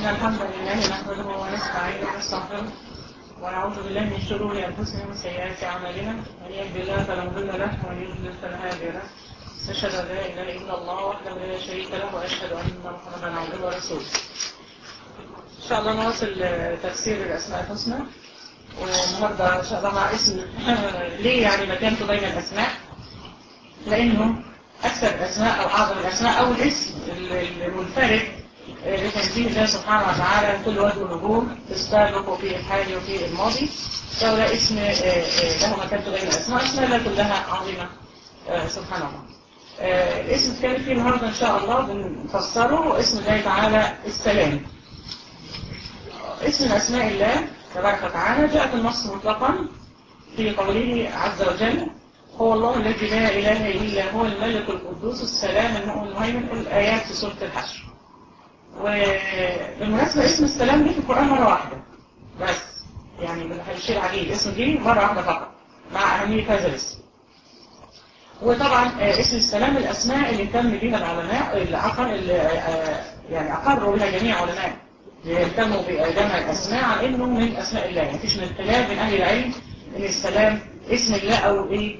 إن الحمد لله نحمده ونستعينه ونستغفره ونعوذ بالله من شرور أنفسنا ومن سيئات أعمالنا، من يهد الله فلا مضل له ومن يضلل فلا هادي له. أشهد أن لا إله إلا الله وحده لا شريك له وأشهد أن محمدا عبده ورسوله. إن شاء الله نواصل تفسير الأسماء الحسنى، والنهارده إن شاء الله مع اسم ليه يعني مكانته بين الأسماء، لأنه أكثر الأسماء أو أعظم الأسماء أو الاسم المنفرد لتنزيه الله سبحانه وتعالى كل وجه ونجوم في السابق وفي الحال وفي الماضي، فهو اسم له مكانته بين الأسماء. أسماء الله كلها عظيمة سبحان الله. الاسم الثاني فيه النهارده إن شاء الله بنفسره اسم الله تعالى السلام. اسم من أسماء الله تبارك وتعالى جاء في النص مطلقا في قوله عز وجل: هو الله الذي لا إله إلا هو الملك القدوس السلام المؤمن المهيمن. الآيات في سورة الحشر. وبالمناسبة اسم السلام دي في القرآن مرة واحدة بس، يعني بنشير عليه الاسم دي مرة واحدة فقط مع أهمية هذا الاسم. وطبعا اسم السلام الأسماء اللي تم بها العلماء اللي يعني أقروا بها جميع علماء يهتموا بجمع الأسماء على إنه من أسماء الله. يعني مفيش من خلاف من أهل العلم إن السلام اسم الله أو إيه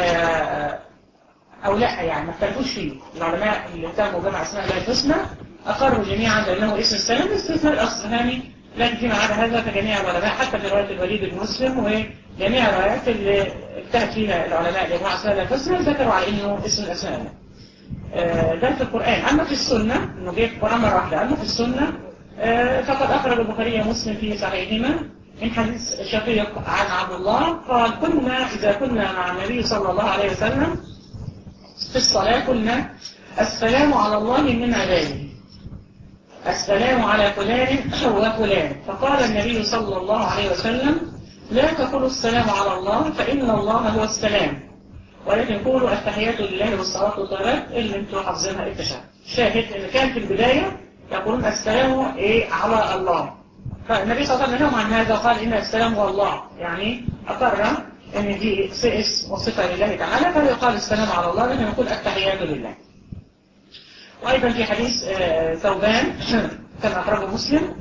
أو لا، يعني ما اختلفوش فيه. العلماء اللي اهتموا بجمع أسماء الله الحسنى أقروا جميعا بأنه اسم السلام، باستثناء الأصفهاني لكن فيما عدا هذا فجميع العلماء حتى في رواية الوليد بن مسلم وجميع الروايات اللي اجتهد فيها العلماء لجمع أسماء الله الحسنى ذكروا على إنه اسم الأسماء الله. ده في القرآن. أما في السنة إنه جاء في القرآن مرة واحدة. أما في السنة فقد أخرج البخاري ومسلم في صحيحهما من حديث شقيق عن عبد الله قال: إذا كنا مع النبي صلى الله عليه وسلم في الصلاة قلنا: السلام على الله من عباده، السلام على فلان وفلان. فقال النبي صلى الله عليه وسلم: لا تقولوا السلام على الله فإن الله هو السلام، ولكن قولوا التحيات لله والصلاة والطيبات اللي انتم حافظينها التشهد. شاهد ان كان في البداية يقولون السلام على الله، فالنبي صلى الله عليه وسلم نهاهم عن هذا وقال إن السلام هو الله، يعني أقر ان دي اسم وصفة لله تعالى، فيقال السلام على الله لأنه يقول التحيات لله. وأيضا في حديث ثوبان كان أخرجه مسلم: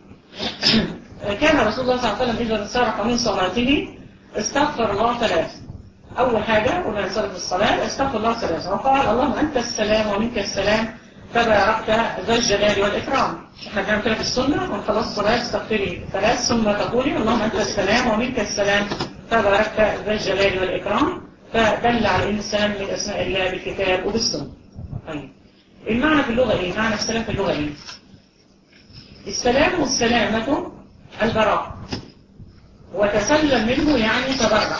كان رسول الله صلى الله عليه وسلم إذا انصرف من صلاته استغفر الله ثلاث. أول حاجة قلنا انصرف الصلاة استغفر الله ثلاث وقال: اللهم أنت السلام ومنك السلام تباركت ذا الجلال والإكرام. احنا بنعمل كده في السنة ونخلص الصلاة استغفري ثلاث ثم تقولي: اللهم أنت السلام ومنك السلام تباركت ذا الجلال والإكرام. فدل على أن السلام من أسماء الله بالكتاب وبالسنة. طيب المعنى في اللغة إيه؟ معنى السلام في اللغة إيه؟ السلام والسلامة البراء، وتسلم منه يعني تبرع.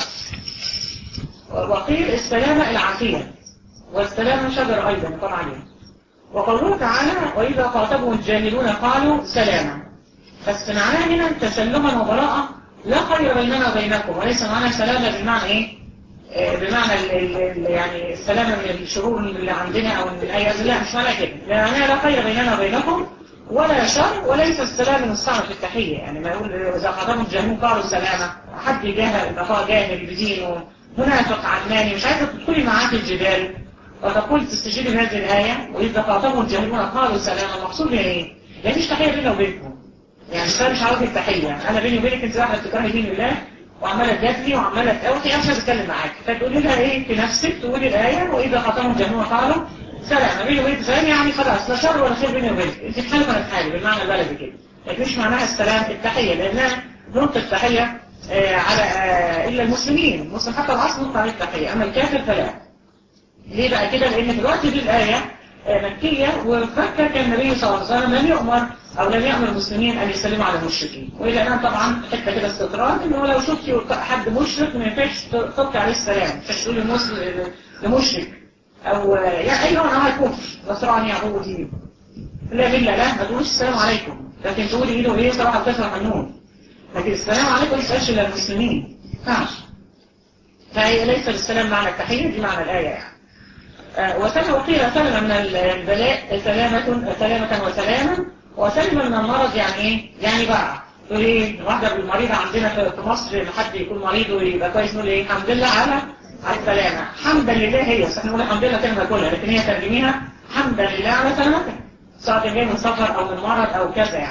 وقيل السلامة العافية، والسلامة شجر أيضا يقال عليها. وقوله تعالى: وإذا خاطبهم الجاهلون قالوا سلاما. بس معناها هنا تسلما وبراءة لا خير بيننا وبينكم، وليس معنى سلامة بمعنى إيه؟ بمعنى يعني السلامة من الشرور اللي عندنا أو من الأيام. لا، مش معنى كده. معناها لا خير بيننا وبينكم ولا شر، وليس السلام المستعمل في التحية. يعني ما يقول إذا خاطبهم الجاهلون قالوا سلاما، حد جاهل يبقى جاهل بدينه منافق علماني مش عايزة تدخلي معاه في الجدال وتقول تستجيبي هذه الآية: وإذا خاطبهم الجاهلون قالوا سلاما. المقصود بها إيه؟ يعني مش تحية بيننا وبينكم، يعني ده مش عاوز التحية. أنا بيني وبينك أنت واحدة بتكرهي دين الله وعمالة تجادلي وعمالة تقوحي، مش هتكلم معاك، فتقولي لها إيه في نفسك؟ تقولي الآية: وإذا خاطبهم الجاهلون قالوا سلاما. بيني وبينك سلام، يعني خلاص لا شر ولا خير بيني وبينك، أنت في حالة وأنا في حالة بالمعنى البلدي كده. لكن مش معناها السلام التحية، لأنها نقطة التحية على إلا المسلمين حتى العصر نقطة على التحية، أما الكافر فلا. ليه بقى كده؟ لأن في الوقت دي الآية مكية، وفكر كان النبي صلى الله عليه وسلم لم يؤمر أو لم يأمر المسلمين أن يسلموا على المشركين. وإلى الآن طبعا حتى كده استطراد إنه لو شفتي حد مشرك ما ينفعش تلقي عليه السلام، مش تقولي لمشرك أو يعني أي نوع من الكفر، نصراني يهودي لا بالله لا، ما تقوليش السلام عليكم، لكن تقولي إيده إيه صراحة بتفرح النون. لكن السلام عليكم ما يسألش إلا المسلمين، ما فهي ليس السلام معنى التحية، دي معنى الآية يعني. وقيل سلم من البلاء سلامة وسلاما، وسلم من المرض يعني إيه؟ يعني بقى تقول إيه؟ واحدة بالمريضة عندنا في مصر لما حد يكون مريض ويبقى كويس نقول إيه؟ الحمد لله على السلامة. حمدا لله، هي بس احنا نقول الحمد لله كلمة كلها، لكن هي ترجميها حمدا لله على سلامتك، سواء جاي من سفر أو من مرض أو كذا يعني.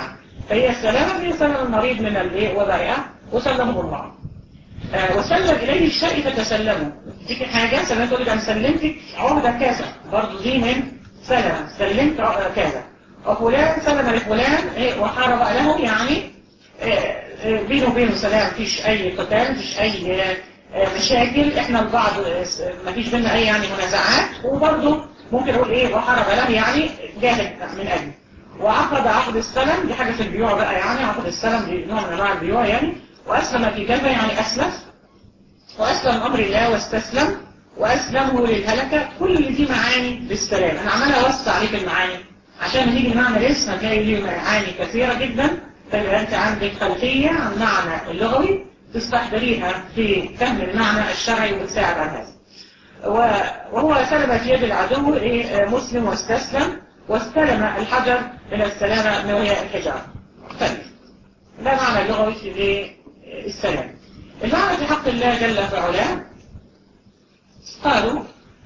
فهي السلامة هي سلم المريض من الوبائع وسلمه الله. وسلم إليه الشيء فتسلمه. ديك حاجة سلمت تقول أنا سلمتك عهدة كذا، برضه دي من سلم، سلمت كذا. وفلان سلم لفلان وحارب له، يعني بينه وبينه سلام، مفيش أي قتال، مفيش أي مشاكل، احنا البعض مفيش بينا أي يعني منازعات، وبرضه ممكن أقول وحارب له يعني جاهد من أجله. وعقد عقد السلم، دي حاجة في البيوع بقى، يعني عقد السلم دي نوع من أنواع البيوع يعني. وأسلم في كذا يعني أسلف، وأسلم أمر الله واستسلم، وأسلمه للهلكة. كل دي معاني للسلام. أنا عمالة أوسع عليك المعاني عشان نيجي المعنى الاسم هتلاقي ليه معاني كثيرة جدا، فيبقى أنت عندك خلفية عن المعنى اللغوي تستحضريها في فهم المعنى الشرعي وتساعد على هذا. وهو سلم في يد العدو مسلم واستسلم، واستلم الحجر من السلامة وهي الحجار. طيب ده معنى اللغوي في السلام. المعنى في حق الله جل في علاه قالوا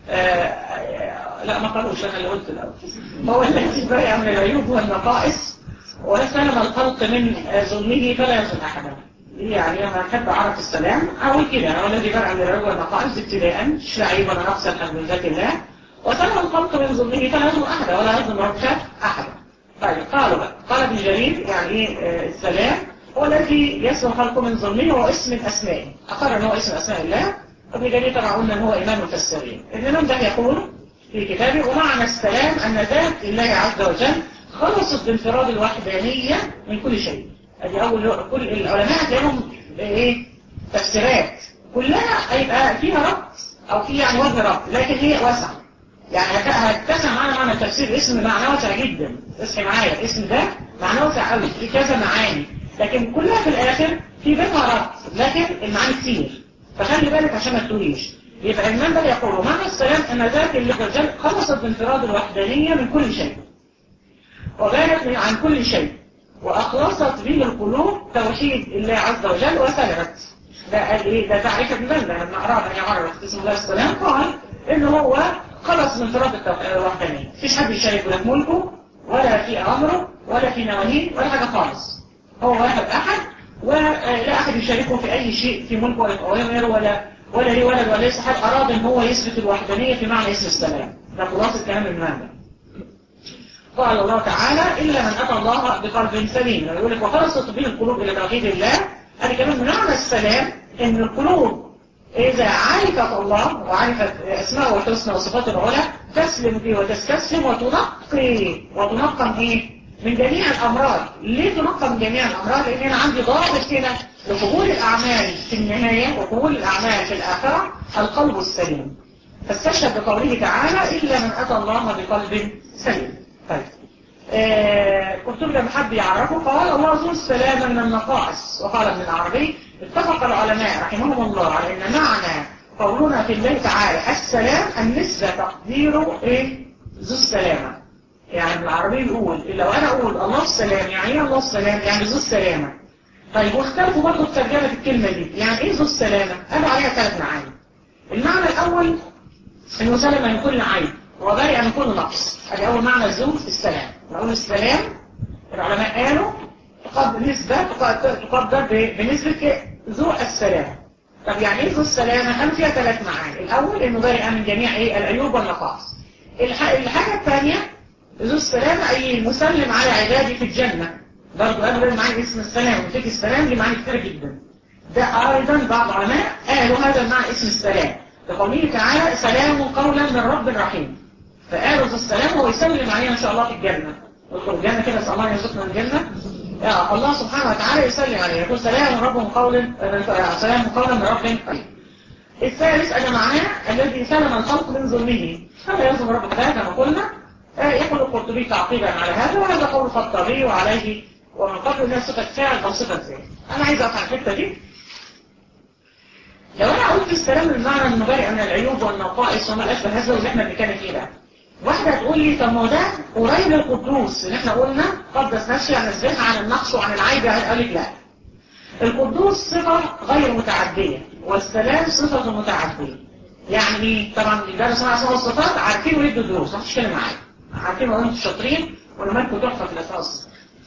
لا ما قالوش، انا اللي قلت الاول. هو الذي برئ من العيوب والنقائص وسلم الخلق من ظلمه فلا يظلم احدا. يعني لما احب اعرف السلام اقول كده، هو الذي برئ من العيوب والنقائص ابتداء، مش عيب ولا نقص من ذات الله، وسلم الخلق من ظلمه فلا يظلم احدا ولا يظلم ربك احدا. طيب قالوا بقى، قال ابن جرير يعني السلام هو الذي يسلم خلقه من ظلمه، وهو اسم من اسمائه، اقر ان هو اسم اسماء الله. ابن جرير طبعا قلنا ان هو امام المفسرين. ابن ده يقول في كتابه ومعنى السلام ان ذات الله عز وجل خلصت بانفراد الوحدانيه من كل شيء. ادي اول، كل العلماء لهم تفسيرات كلها هيبقى فيها ربط او في يعني وجه ربط، لكن هي واسعه يعني هتتسع معنا معنى تفسير اسم معنى واسع جدا. اسم معايا الاسم ده معنى واسع قوي في كذا معاني، لكن كلها في الاخر في بينها ربط، لكن المعاني كتير، فخلي بالك عشان ما تقوليش. يبقى الإمام ده يقول معنى السلام ان ذات الله عز وجل خلصت بانفراد الوحدانيه من كل شيء، وبانت عن كل شيء، واخلصت به القلوب توحيد الله عز وجل وسلمت. ده قال ده تعريف ابن بلده لما أراد أن يعرف اسم الله السلام، قال إن هو خلص من انفراد الوحدانية، مفيش حد يشارك لا في ملكه ولا في أمره ولا في نواهيه ولا حاجة خالص. هو واحد أحد، ولا أحد يشاركه في أي شيء في ملكه ولا في أوامره ولا ليه ولد ولا ليس حد. أراد إن هو يثبت الوحدانية في معنى اسم السلام. ده خلاصة كلام الإمام. قال الله تعالى إلا من أتى الله بقلب سليم. يقول لك وخلصت به القلوب إلى توحيد الله. هذه كمان من معنى السلام إن القلوب إذا عرفت الله وعرفت أسماءه الحسنى وصفاته العلى تسلم فيه وتستسلم وتنقم من جميع الأمراض. ليه تنقم من جميع الأمراض؟ لأن أنا عندي ضابط هنا لقبول الأعمال في النهاية وقبول الأعمال في الآخرة القلب السليم. فاستشهد بقوله تعالى إلا من أتى الله بقلب سليم. طيب كنت لما حد يعرفه قال الله ذو السلام من النقائص. وقال ابن العربي اتفق العلماء رحمهم الله على ان معنى قولنا في الله تعالى السلام النسبة تقديره ذو السلامة. يعني ابن العربي يقول لو انا اقول الله السلام يعني ايه الله السلام؟ يعني ذو السلامة. طيب واختلفوا برضه في ترجمة الكلمة دي، يعني ايه ذو السلامة؟ قالوا عليها 3 معاني. المعنى الاول انه سلم من كل عيب وبرئ من كل نقص. ادي اول معنى ذو السلام. نقول السلام العلماء قالوا تقدر بنسبة ذو السلام. طب يعني ايه ذو السلامة؟ قالوا فيها 3 معاني. الاول انه برئ من جميع العيوب والنقائص. الحاجة الثانية ذو السلامة اي المسلم على عباده في الجنة. برضو قالوا معاني اسم السلام وفيك السلام دي معاني كتير جدا. ده ايضا بعض العلماء قالوا هذا المعنى اسم السلام لقوله تعالى سلام قولا من رب رحيم. فقالوا ذو السلام هو يسلم علينا ان شاء الله في الجنة. ندخل الجنة كده نسأل الله يرزقنا الجنة. الله سبحانه وتعالى يسلم علينا يقول سلام من رب رحيم. الثالث أن معناه الذي سلم الخلق من ظلمه فلا يظلم ربك كما قلنا. يقول القرطبي تعقيبا على هذا، وهذا قول الخطابي وعليه ومن قبل الناس صفة فاعل أو صفة فاعل. أنا عايز أقطع الحتة دي. لو أنا قلت السلام المعنى انه برئ من العيوب والنقائص وما أشبه هذا اللي احنا بنتكلم فيه ده، واحدة تقول لي طب ما ده قريب للقدوس اللي احنا قلنا قدس نفسي عن الزنا عن النقص وعن العيب. قال لك لا، القدوس صفة غير متعدية والسلام صفة متعدية. يعني ايه؟ طبعا ده اسمها اسماء الصفات عارفين ويدوا دروس، ما فيش كلام معايا، عارفين وانتم شاطرين ولمالكم تحفة في الاساس.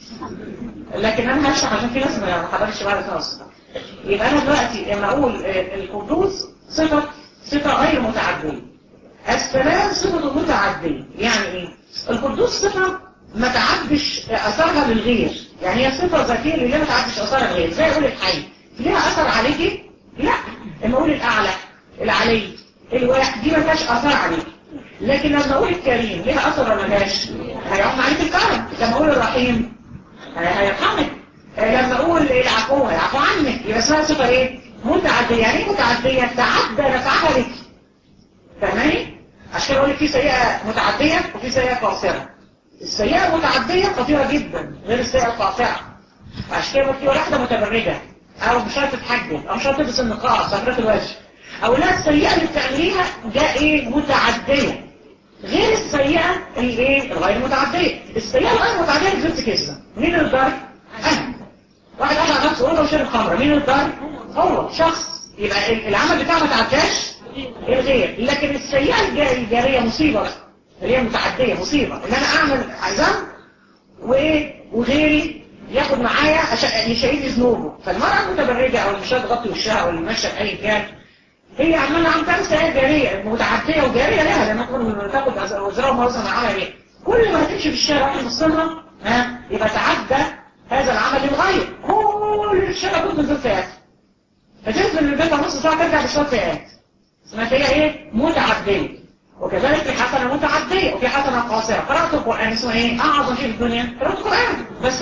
لكن انا هشرح عشان في ناس ما حضرتش بعد اسماء الصفات. يبقى انا دلوقتي لما اقول القدوس صفه غير متعديه، السلام صفه متعديه. يعني ايه؟ القدوس صفه ما تعدش اثرها للغير، يعني هي صفه ذاتيه اللي ما تعدش اثرها للغير. زي اقول الحي ليها اثر عليكي؟ لا. لما اقول الاعلى، العلي، الواحد، دي ما فيهاش اثر عليكي. لكن لما اقول الكريم ليها اثر ولا مالهاش؟ هيعم عليك الكرم. لما اقول الرحيم هيرحمك. لما اقول العفو هيعفو عنك. يبقى اسمها صفه ايه؟ متعديه. يعني ايه متعديه؟ تعدى نفعها لك. فاهماني؟ عشان اقول لك في سيئه متعديه وفي سيئه قاصره. السيئه المتعديه خطيره جدا غير السيئه القاصره. عشان كده في واحده متبرجه او مش عارفه تتحجب او مش عارفه تلبس النقاب صفرة الوجه، او لا، السيئه اللي بتعمليها ده ايه؟ متعديه. غير السيئه الايه؟ الغير متعديه. السيئه الغير متعديه اللي جبت كذبه. مين اللي ضارب؟ انا. واحد قاعد على نفسه اوضه وشرب خمره، مين اللي ضارب؟ هو شخص. يبقى العمل بتاعه ما تعداش الغير. لكن السيئه الجاريه مصيبه بقى، اللي هي متعديه مصيبه، ان انا اعمل ذنب وغيري ياخد معايا عشان يشيل ذنوبه. فالمرأة المتبرجة او اللي مش هتغطي وشها او اللي ماشيه باي كان، هي عمالة عم تعمل سيئات جارية متعدية وجارية لها، لما تاخد وزراء وموزة معاها ليه؟ كل ما هتمشي في الشارع واحد يبصلها يبقى تعدى هذا العمل للغاية. كل الشارع كله تنزل سيئات، فتنزل من البيت نص ساعة ترجع بشوية سيئات. اسمها سيئة ايه؟ متعدية. وكذلك في حسنة متعدية وفي حسنة قاصرة. قرأت القرآن اسمه ايه؟ أعظم شيء في الدنيا قرأت القرآن، بس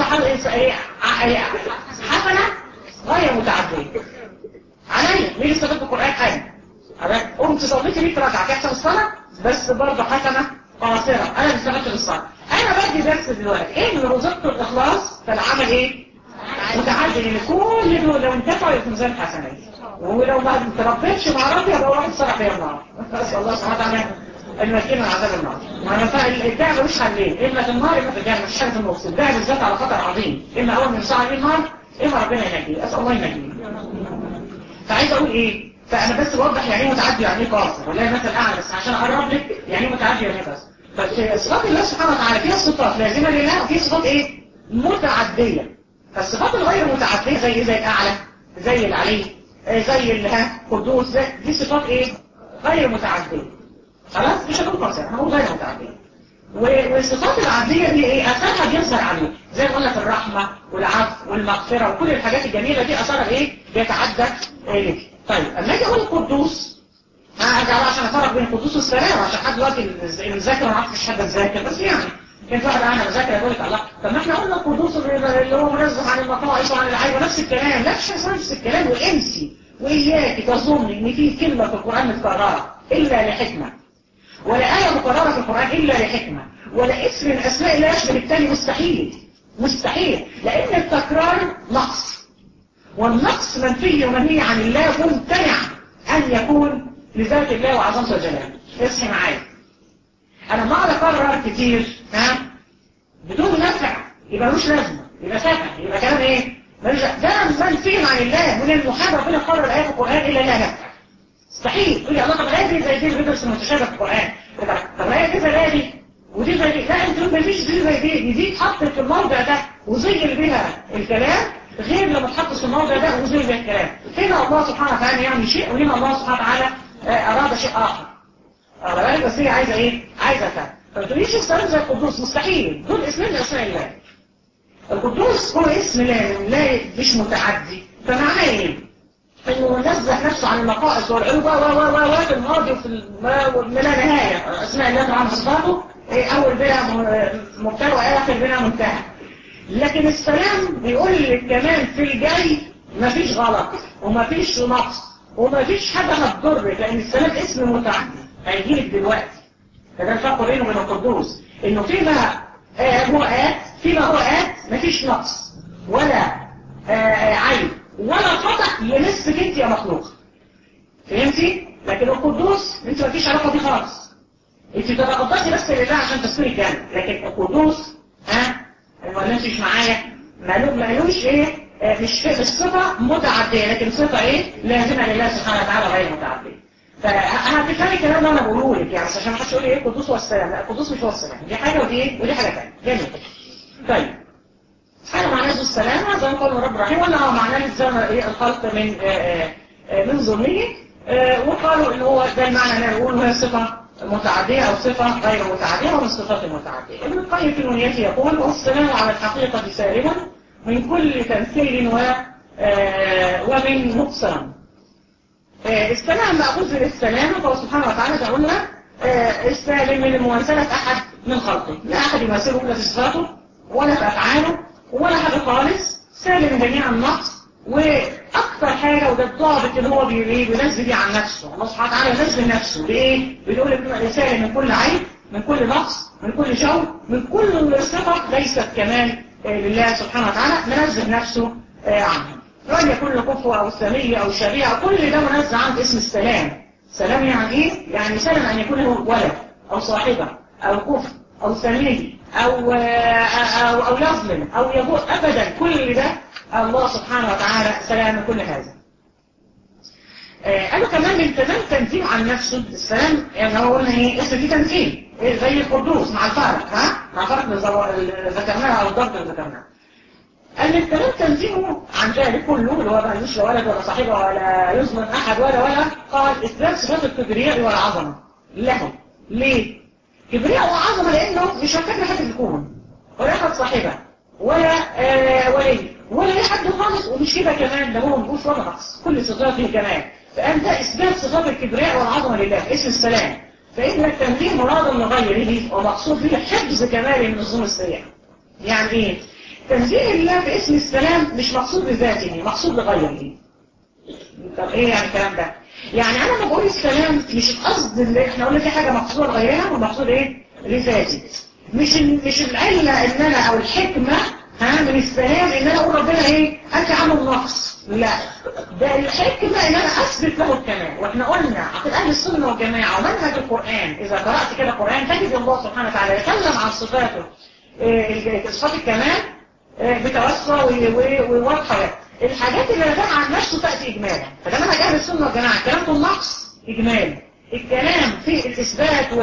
حسنة غير متعدية. عليا مين اللي استفدت القرآن؟ أنا قمت صليت 100 ركعة في حسن الصلاة، بس برضه حسنة قاصرة. أنا اللي استفدت بالصلاة. أنا بدي درس دلوقتي إيه؟ من رزقت الإخلاص فالعمل إيه؟ متعدي. لأن كل دول لو انتفعوا يبقوا ميزان حسنات، ولو ما تربيتش مع ربي يبقى واحد صرع فيها النار. نسأل الله سبحانه وتعالى المكين من عذاب النار. الداعي ملوش حلين، إما في النار إما في الجنة، مفيش حاجة في النص. الداعي بالذات على خطر عظيم، إما أول من صعد النار إما ربنا ينجيه. أسأل الله ينجيه. فعايز أقول إيه؟ فأنا بس بوضح يعني ايه متعدي يعني ايه قاصر، ولا مثل أعلى بس عشان أقرب لك يعني ايه متعدي يعني ايه قاصر. فصفات الله سبحانه وتعالى فيها صفات لازمة لله وفيها صفات إيه؟ متعدية. فالصفات الغير متعدية زي إيه؟ زي الأعلى، زي العلي، زي القدوس، دي صفات إيه؟ غير متعدية. خلاص؟ مش هقول قاصر، هقول غير متعدية. والصفات العادية دي ايه؟ اثرها بيظهر عليه، زي ما قلنا في الرحمة والعفو والمغفرة وكل الحاجات الجميلة دي اثرها ايه؟ بيتعدى لك. طيب اما اجي اقول القدوس، ارجع بقى عشان افرق بين القدوس والسلام، عشان حد دلوقتي المذاكره ما عرفتش حد تذاكر، بس يعني كانت واحد انا بذاكر يقول لك الله، طب ما احنا قلنا القدوس اللي هو منزه عن النقائص وعن العيب ونفس الكلام. لا، مش نفس الكلام. وانسي واياك تظني ان في كلمة في القرآن متكررة الا لحكمة، ولا آية مكررة في القرآن إلا لحكمة، ولا اسم من أسماء الله يشبه التاني. مستحيل مستحيل، لأن التكرار نقص، والنقص منفي ومنهي عن الله ممتنع أن يكون لذات الله وعظمته وجلاله. اصحي معايا، أنا ما أكرر كتير بدون نفع يبقى ملوش لازمة، يبقى سافع، يبقى كلام إيه؟ ده منفي عن الله، من المحال ربنا قرر الآية في القرآن إلا لا نفع. مستحيل تقول لي الله طب الآية دي زي دي اللي بيدرس المتشابه في القرآن، طب الآية دي زي الآية دي ودي زي دي. لا، انت ما فيش دي زي دي اتحطت في الموضع ده وزين بها الكلام، غير لما تحط في الموضع ده وزين بها الكلام. هنا الله سبحانه وتعالى يعني شيء، وهنا الله سبحانه وتعالى أراد شيء آخر. على بالك بس هي عايزة إيه؟ عايزة فهم. فما تقوليش السلام زي القدوس، مستحيل. دول اسمين من أسماء الله. القدوس هو اسم لا مش متعدي. فمعناه إيه؟ انه منزه نفسه عن النقائص والعيوب في الماضي وفي لا نهاية. اسماء الله تعالى صفاته اول بها مبتدا واخر بها منتهى. لكن السلام بيقول لك كمان في الجاي مفيش غلط ومفيش نقص ومفيش حاجة هتضرك، لان السلام اسم متعدي هيجيلك دلوقتي. فده الفرق بينه وبين القدوس، انه فيما هو مفيش نقص ولا عيب ولا خطأ يمسك انت يا مخلوق. فهمتي؟ لكن القدوس انت ما فيش علاقه بيه خالص، انت تتقدسي بس لله عشان تسكني الجنه. لكن القدوس ولا انت مش معايا مالوش ايه؟ مش صفه متعديه، لكن صفه ايه؟ لازمه لله سبحانه وتعالى غير متعديه. فهتفهمي الكلام اللي انا بقوله لك يعني، عشان ما حدش يقول لي ايه القدوس والسلام. لا، القدوس مش هو السلام، دي حاجه ودي ايه ودي حاجه ثانيه. جميل. طيب السلامة زي ما قال رب رحيم، ولا معناه الخلق من ظلمه، وقالوا ان هو ده المعنى اللي نقول هي صفة متعدية او صفة غير متعدية ومن الصفات المتعدية. ابن القيم في نونيته يقول والسلام على الحقيقة سالما من كل تمثيل ومن نقصان. السلام مأخوذ للسلامة، فهو سبحانه وتعالى قلنا السالم من مماثلة أحد من خلقه، لا أحد يماثله لا في صفاته ولا في أفعاله ولا حاجة خالص، سالم من جميع النقص. وأكثر حاجة وده الضابط اللي هو بينزل بيه عن نفسه، الله سبحانه وتعالى ينزل نفسه بإيه؟ بيقول إن سالم من كل عيب، من كل نقص، من كل شوق، من كل صفة ليست كمال لله سبحانه وتعالى، منزل نفسه عنه. وأن يكون كفو أو سمي أو شريع أو كل ده منزل عنه اسم السلام. سلام يعني إيه؟ يعني سلم أن يكون له ولد أو صاحبة أو كفو أو سمي أو يظلم أو يبور، أبدا كل ده الله سبحانه وتعالى سلام من كل هذا. قالوا كمان من تمام تنزيه عن نفسه السلام، يعني هو قلنا ايه؟ اسم دي تنزيه زي القدوس مع الفرق، مع الفرق اللي ذكرناها او الضبط اللي ذكرناه. قال من تمام تنزيهه عن ذلك كله اللي هو ما يجوش لا ولد ولا صاحبه ولا يظلم احد ولا قال اثبات صفات الكبرياء والعظمه له. ليه؟ كبرياء وعظمه لانه مش محتاج لحد يكون ولا ياخد صاحبه ولا ولي ولا اي حد خالص، ومش كده كمان ده هو مبوش ولا نقص، كل صفات فيه كمال. فقال ده اثبات صفات الكبرياء والعظمه لله اسم السلام. فان التنزيه مراد لغيره ومقصود به حفظ كمال النظام السيئه. يعني ايه؟ تنزيه الله باسم السلام مش مقصود بذاته، مقصود لغيره. طب ايه يعني الكلام ده؟ يعني انا لما بقول السلام مش القصد اللي احنا قلنا في حاجه مقصوده لغيرها والمقصود ايه؟ لذاتي. مش العله ان انا او الحكمه من السلام ان انا اقول ربنا ايه؟ انت عامل نقص. لا، ده الحكمه ان انا اثبت له الكمال. واحنا قلنا عقيده اهل السنه والجماعه ومنهج القران، اذا قرات كده القران تجد الله سبحانه وتعالى يتكلم عن صفاته صفات الكمال بتوسع وواضحه. الحاجات اللي نتاها عن نفسه تاتي اجمالا. فلما انا جاهل السنه والجماعه الكلام في النقص اجمالي، الكلام في الاثبات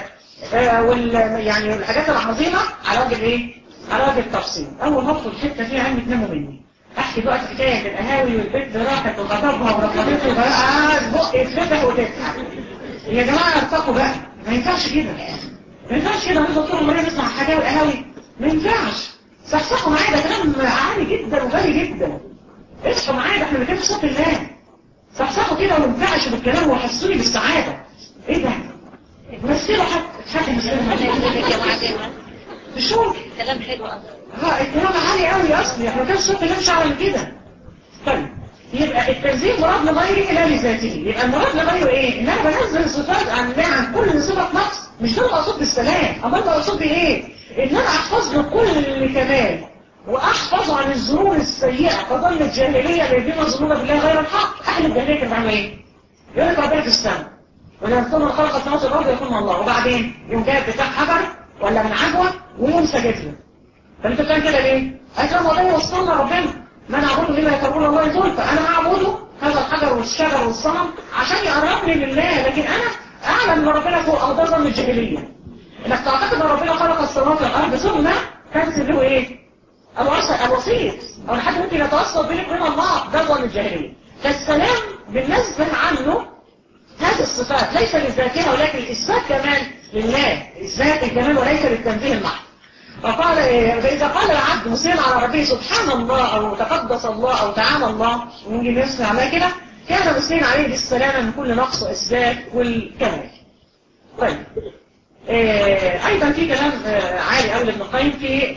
يعني الحاجات العظيمه على وجه ايه؟ على وجه التفصيل. اول ما ادخل الحته فيها عندي تناموا مني. احكي دلوقتي حكايه القهاوي والبنت راحت وخطبها ورفضته بقى يتفتح وتفتح. يا جماعه ارتقوا بقى، ما ينفعش كده. ما ينفعش كده نفضل طول عمرنا نسمع حكاوي القهاوي، ما ينفعش. صحصحوا معايا، ده كلام عالي جدا وغالي جدا. اصحوا معايا، ده احنا بنتكلم في صوت الله. صحصحوا كده وانفعشوا بالكلام وحسوني بالسعاده. ايه ده؟ مثلوا حتى مثلوا مش ممكن. كلام حلو قوي. الكلام عالي قوي اصلي، احنا كان صوت الله مش اعلى من كده. طيب يبقى التنزيه مراد لغيره لا لذاته. يبقى المراد لغيره ايه؟ ان انا بنزل الصفات عن كل صفه نقص. مش ده المقصود بالسلام، امال المقصود بايه؟ ان انا احفظ له كل كمال واحفظه عن الظنون السيئه كظن الجاهليه الذين يظنون بالله غير الحق. اهل الجاهليه كانوا بيعملوا ايه؟ يقول لك ربنا في السماء ولما ثم خلق السماوات والارض يكون الله، وبعدين يوم جايب بتاع حجر ولا من عجوه ويوم سجد له. فانت بتعمل كده ليه؟ اكرم الله يوصلنا ربنا ما نعبده لما يقربون الله يزول، فانا هعبده هذا الحجر والشجر والصنم عشان يقربني لله، لكن انا اعلم ان ربنا فوق او ده ظن الجاهليه. انك تعتقد ان ربنا خلق السماوات والارض ثم تنزل له ايه؟ الوسيط او حد ممكن يتوسط بينك وبين الله، ده ظن الجاهليه. فالسلام بالنسبه عنه هذه الصفات ليس لذاتها ولكن اثبات كمال لله، اثبات الكمال وليس للتنزيه المحض. فقال فإذا قال العبد مسلم على ربه سبحان الله أو تقدس الله أو تعالى الله ونجي نسمع على كده كان مسلم عليه بالسلامة من كل نقص وإثبات والكمال. طيب أيضا في كلام عالي أوي لابن القيم في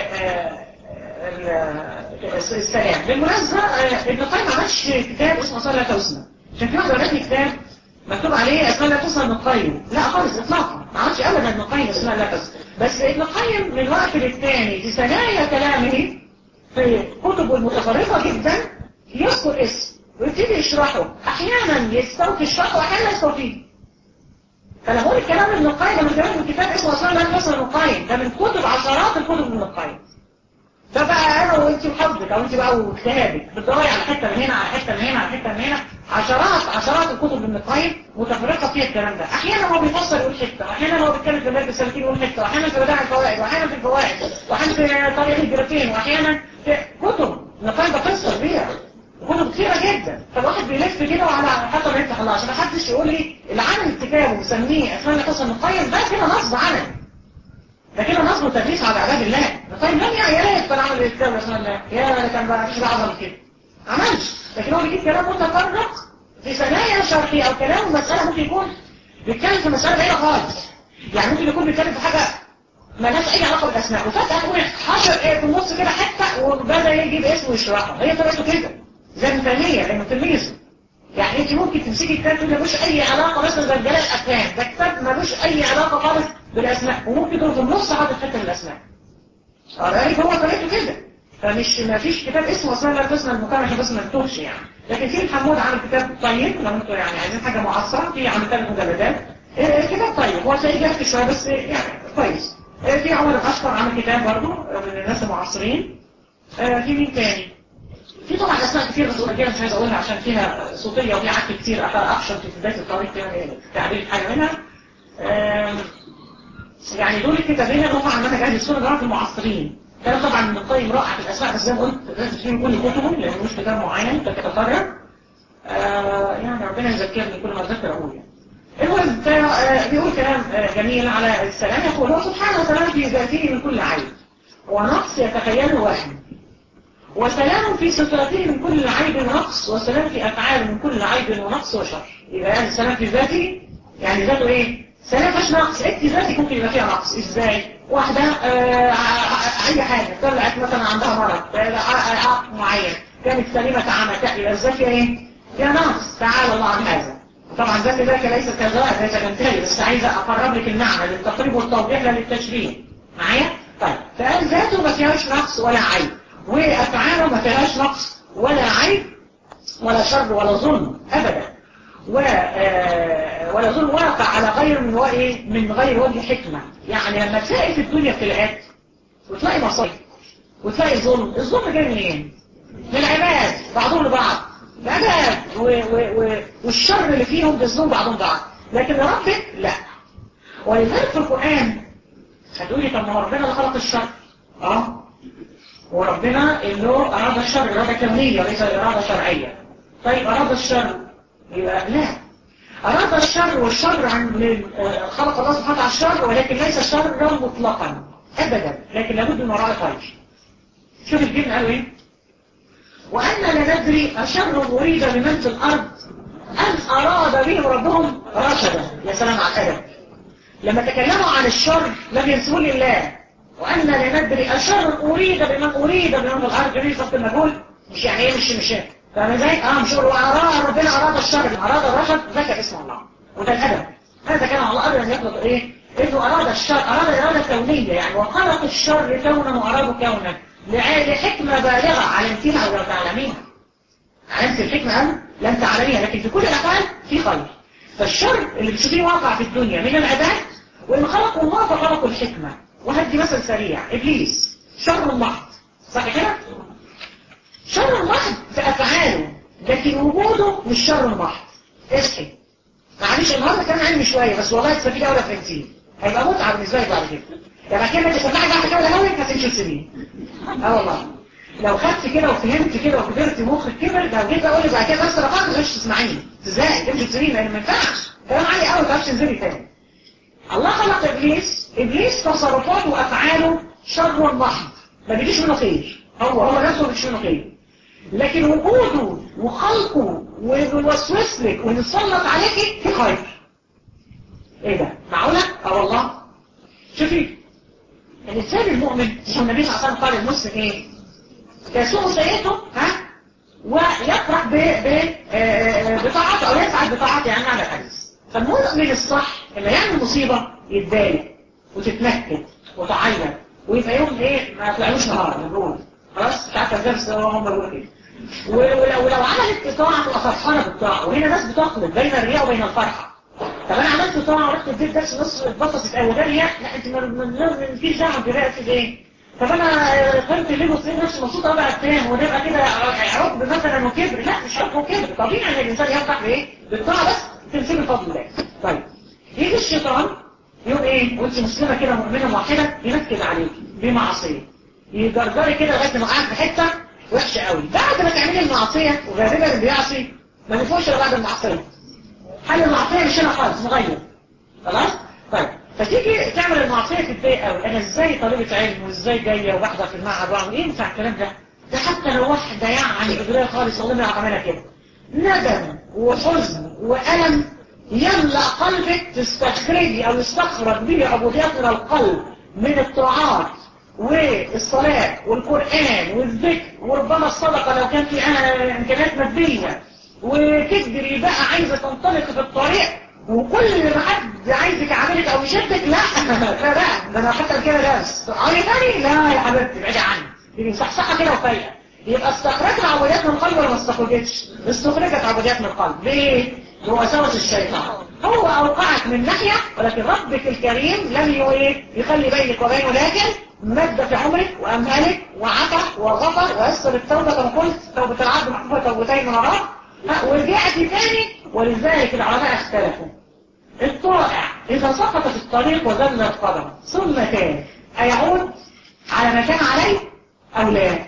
السلام. بالمناسبة ابن القيم ما عملش كتاب اسمه صلاة توسنة، عشان في واحد ورثني كتاب مكتوب عليه اسماء لا توصل ابن القيم، لا خالص اطلاقا، ما عملش ابدا ابن القيم اسماء لا توصل. بس ابن القيم من وقت للتاني في ثنايا كلامه في كتبه المتفرقه جدا يذكر اسم ويبتدي يشرحه، احيانا يستوفي الشرح واحيانا يستوفيه. فانا بقول الكلام ابن القيم من كلام الكتاب اسمه اسماء لا توصل ابن القيم، ده من كتب عشرات الكتب ابن القيم. فبقى انا وانت وحظك او انت بقى واجتهادك بتدوري على حته من هنا على حته من هنا على حته من هنا، عشرات الكتب ابن القيم متفرقه فيها الكلام ده. احيانا هو بيفسر يقول حته، واحيانا هو بيتكلم في مادة السالكين يقول حته، واحيانا في بدائع الفوائد، واحيانا في الفوائد، واحيانا في طريق الجرافين، واحيانا في كتب الف كده وعلى حتى ما يفتح الله، عشان ما حدش يقول لي اللي عامل الكتاب ومسميه اسماء الله الحسنى ابن القيم ده كده نصب علني، ده كده نصب وتدليس على عباد الله. طيب لم يا ريت كان عمل الكتاب اسماء الله، يا كان بقى مفيش دعوه من كده، عملش. لكن هو بيجيب كلام متفرق في ثنايا شرحي او كلام مساله ممكن يكون بيتكلم في مساله بعيده خالص، يعني ممكن يكون بيتكلم في حاجه مالهاش اي علاقه بالاسماء، وفجاه تقول حشر في النص كده حته وبدا يجيب اسمه ويشرحه. هي طريقته كده زي ابن تيميه لانه تلميذه. يعني انت ممكن تمسكي كتاب تقول ملوش اي علاقه مثلا زي جلال الافهام، ده كتاب ملوش اي علاقه خالص بالاسماء، وممكن تكون في النص حاطط حته من الاسماء. ذلك هو طريقته كده. فمش ما فيش كتاب اسمه اسماء الله الحسنى المكرمه عشان بس ما نتوهش يعني. لكن في محمود عامل كتاب طيب، لو انتوا يعني عايزين حاجه معاصره، في عامل 3 مجلدات كتاب طيب، هو تلاقيه جاهز شويه بس يعني كويس. في عمر الاشقر عامل كتاب برضه من الناس المعاصرين. في مين تاني؟ في طبعا اسماء كتير بس انا مش عايز اقولها عشان فيها صوتيه وفي عك كتير اخشن في بدايه الطريق يعني تعبير حاجه منها. يعني دول الكتابين اللي هم عندنا جاهز السنه دول في المعاصرين. كان طبعا ابن القيم رائع في الاسماء، بس زي ما قلت لازم تشوفوا كل كتبه لانه مش كتاب معين تتكرر. يعني ربنا يذكرني كل ما اتذكر اقول يعني. المهم بيقول كلام جميل على السلام، يقول هو سبحانه وتعالى في ذاته من كل عيب ونقص يتخيله وهم، وسلام في صفاته من كل عيب ونقص، وسلام في أفعاله من كل عيب ونقص وشر. يبقى يعني السلام في ذاته يعني ذاته ايه؟ سلام مش نقص، انت ذاتك ممكن يبقى فيها نقص. ازاي؟ واحدة اي حاجة طلعت مثلا عندها مرض عقد معين كانت سليمة عامة، يبقى ازاي فيها ايه؟ فيها نقص. تعالى الله عن هذا. طبعا ذات ذاك ليس كذا ليس كمثالي، بس عايزة اقرب لك المعنى للتقريب والتوضيح لا للتشبيه معايا. طيب فقال ذاته ما فيهاش نقص ولا عيب، وافعاله ما فيهاش نقص ولا عيب ولا شر ولا ظلم ابدا، ولا ظلم واقع على غير من غير وجه حكمة. يعني لما تلاقي في الدنيا ابتلاءات وتلاقي مصايب وتلاقي ظلم، الظلم جاي منين؟ من العباد بعضهم لبعض، العباد والشر اللي فيهم بيظلموا بعضهم بعض، لكن ربك لا. ولذلك في القرآن هتقولي طب ما هو ربنا اللي خلق الشر، وربنا اللي أراد الشر إرادة كونية وليس إرادة شرعية. طيب أراد الشر يبقى لا، أراد الشر والشر عن خلق الله سبحانه وتعالى الشر، ولكن ليس شرا مطلقا أبدا، لكن لابد من وراء خير. شوف الجن قالوا إيه؟ وأن لا ندري أشر أريد بمن في الأرض أم أراد بهم ربهم رشدا. يا سلام على الأدب. لما تكلموا عن الشر لم ينسبوا لله، وأن لا ندري أشر أريد بمن في الأرض. جميل صفت المجهول، مش يعني إيه مش فاهم ازاي؟ مش هو ربنا أراد الشر، أراد الرشد، ذكر اسم الله، وده الأدب. هذا كان الله أدب أن يطلق إيه؟ إنه أراد الشر، أراد إرادة كونية يعني، وخلق الشر كونا وأراده كونا لحكمة بالغة علمتها أو لو تعلميها. علمت الحكمة أم لم تعلميها، لكن في كل الأفعال في خير. فالشر اللي بتشوفيه واقع في الدنيا من العباد، وإن خلقوا الله فخلقوا الحكمة. وهدي مثل سريع، إبليس شر محض، صح كده؟ شر محض في أفعاله، لكن وجوده مش شر محض. اصحي معلش النهارده كان علمي شوية، بس والله تستفيد أولا في نتين هيبقى متعة بالنسبة لك بعد كده. يعني كده انت سمعت بعد كده الأول هتمشي سنين. والله لو خدت كده وفهمت كده وكبرت مخك كبر، لو جيت اقول لك بعد كده بس رفعت مش تسمعيني ازاي تمشي سنين، لان ما ينفعش كلام عالي قوي ما تعرفش تنزلي تاني. الله خلق ابليس تصرفاته وافعاله شر محض، ما بيجيش منه خير، هو نفسه ما بيجيش منه خير، لكن وجوده وخلقه ويوسوس لك ويسلط عليك في خير. ايه ده معقوله؟ والله شوفي الانسان المؤمن، النبي صلى الله عليه وسلم قال المسلم ايه؟ تسوء سيئته ويفرح بطاعته او يسعد بطاعته، يعني على الحديث. فالمؤمن الصح اللي يعمل مصيبه يتضايق وتتنكد وتعيط ويبقى يوم ايه ما طلعلوش نهار نقول خلاص مش عارفه ازاي، بس هم بيقولوا كده. ولو عملت طاعه تبقى فرحانه بالطاعه، وهنا ناس بتخلط بين الرياء وبين الفرحه. طب انا عملت طاعه ورحت اديت درس نص اتبسطت قوي، ده رياء؟ لا انت ما فيش دعوه برياء في ايه. طب انا قلت ليه مسلم نفسي مبسوطه قوي على التام ونبقى كده عقب مثلا وكبر؟ لا مش عقب وكبر، طبيعي ان الانسان يفرح بايه؟ بالطاعه بس تنسب الفضل الله. طيب يجي الشيطان يوم ايه وانت مسلمه كده مؤمنه موحده ينكد عليك بمعصيه، يجرجري كده لغايه ما قاعد في حته وحشه قوي. بعد ما تعملي المعصيه وغالبا اللي بيعصي ما بيفوقش الا بعد المعصيه. حل المعصيه مش هنا خالص، مغير. خلاص؟ طيب فتيجي تعمل المعصيه تتضايق قوي، انا ازاي طالبه علم وازاي جايه وبحضر في المعهد واعمل ايه ينفع الكلام ده؟ ده حتى لو واحده يعني قدريه خالص والله ما اعملها كده. ندم وحزن والم يملأ قلبك، تستخرجي او يستخرج به عبوديات من القلب من الطاعات والصلاة والقرآن والذكر وربما الصدقة لو كان في امكانيات مادية، وتجري بقى عايزة تنطلق في الطريق وكل ما حد عايزك يعملك او يشدك لا ده انا حتى كده درس عايز تاني لا يا حبيبتي ابعدي عني دي صحصحة كده وفايقة. يبقى استخرجت عبوديات من القلب ولا ما استخرجتش؟ استخرجت عبوديات من القلب. ليه؟ بوساوس الشيطان. هو اوقعك من ناحية ولكن ربك الكريم لم يخلي بينك وبينه، لكن مد في عمرك وامهلك وعفى وغفر ويسر التوبة كما قلت، توبة العبد محفوظة توبتين من وراه ورجعت تاني. ولذلك العلماء اختلفوا. الطائع اذا سقط في الطريق وزل القدم ثم تاب ايعود على ما كان عليه او لا؟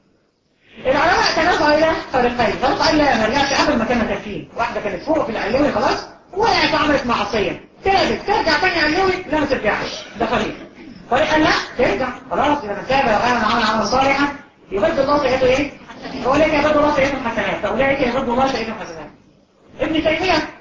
العلماء تنازعوا الى فريقين. فريق قال لا ما رجعش قبل ما كان فيه. واحده كانت فوق في العلوي خلاص وقعت عملت معصيه، تابت ترجع تاني علوي لا ما ترجعش، ده فريق. فريق قال لا ترجع خلاص اذا تابع وقال عمل صالحا يبدل الله سيئاته ايه؟ اولئك يبدل الله سيئاتهم حسنات، فاولئك يبدل الله سيئاتهم حسنات. ابن تيميه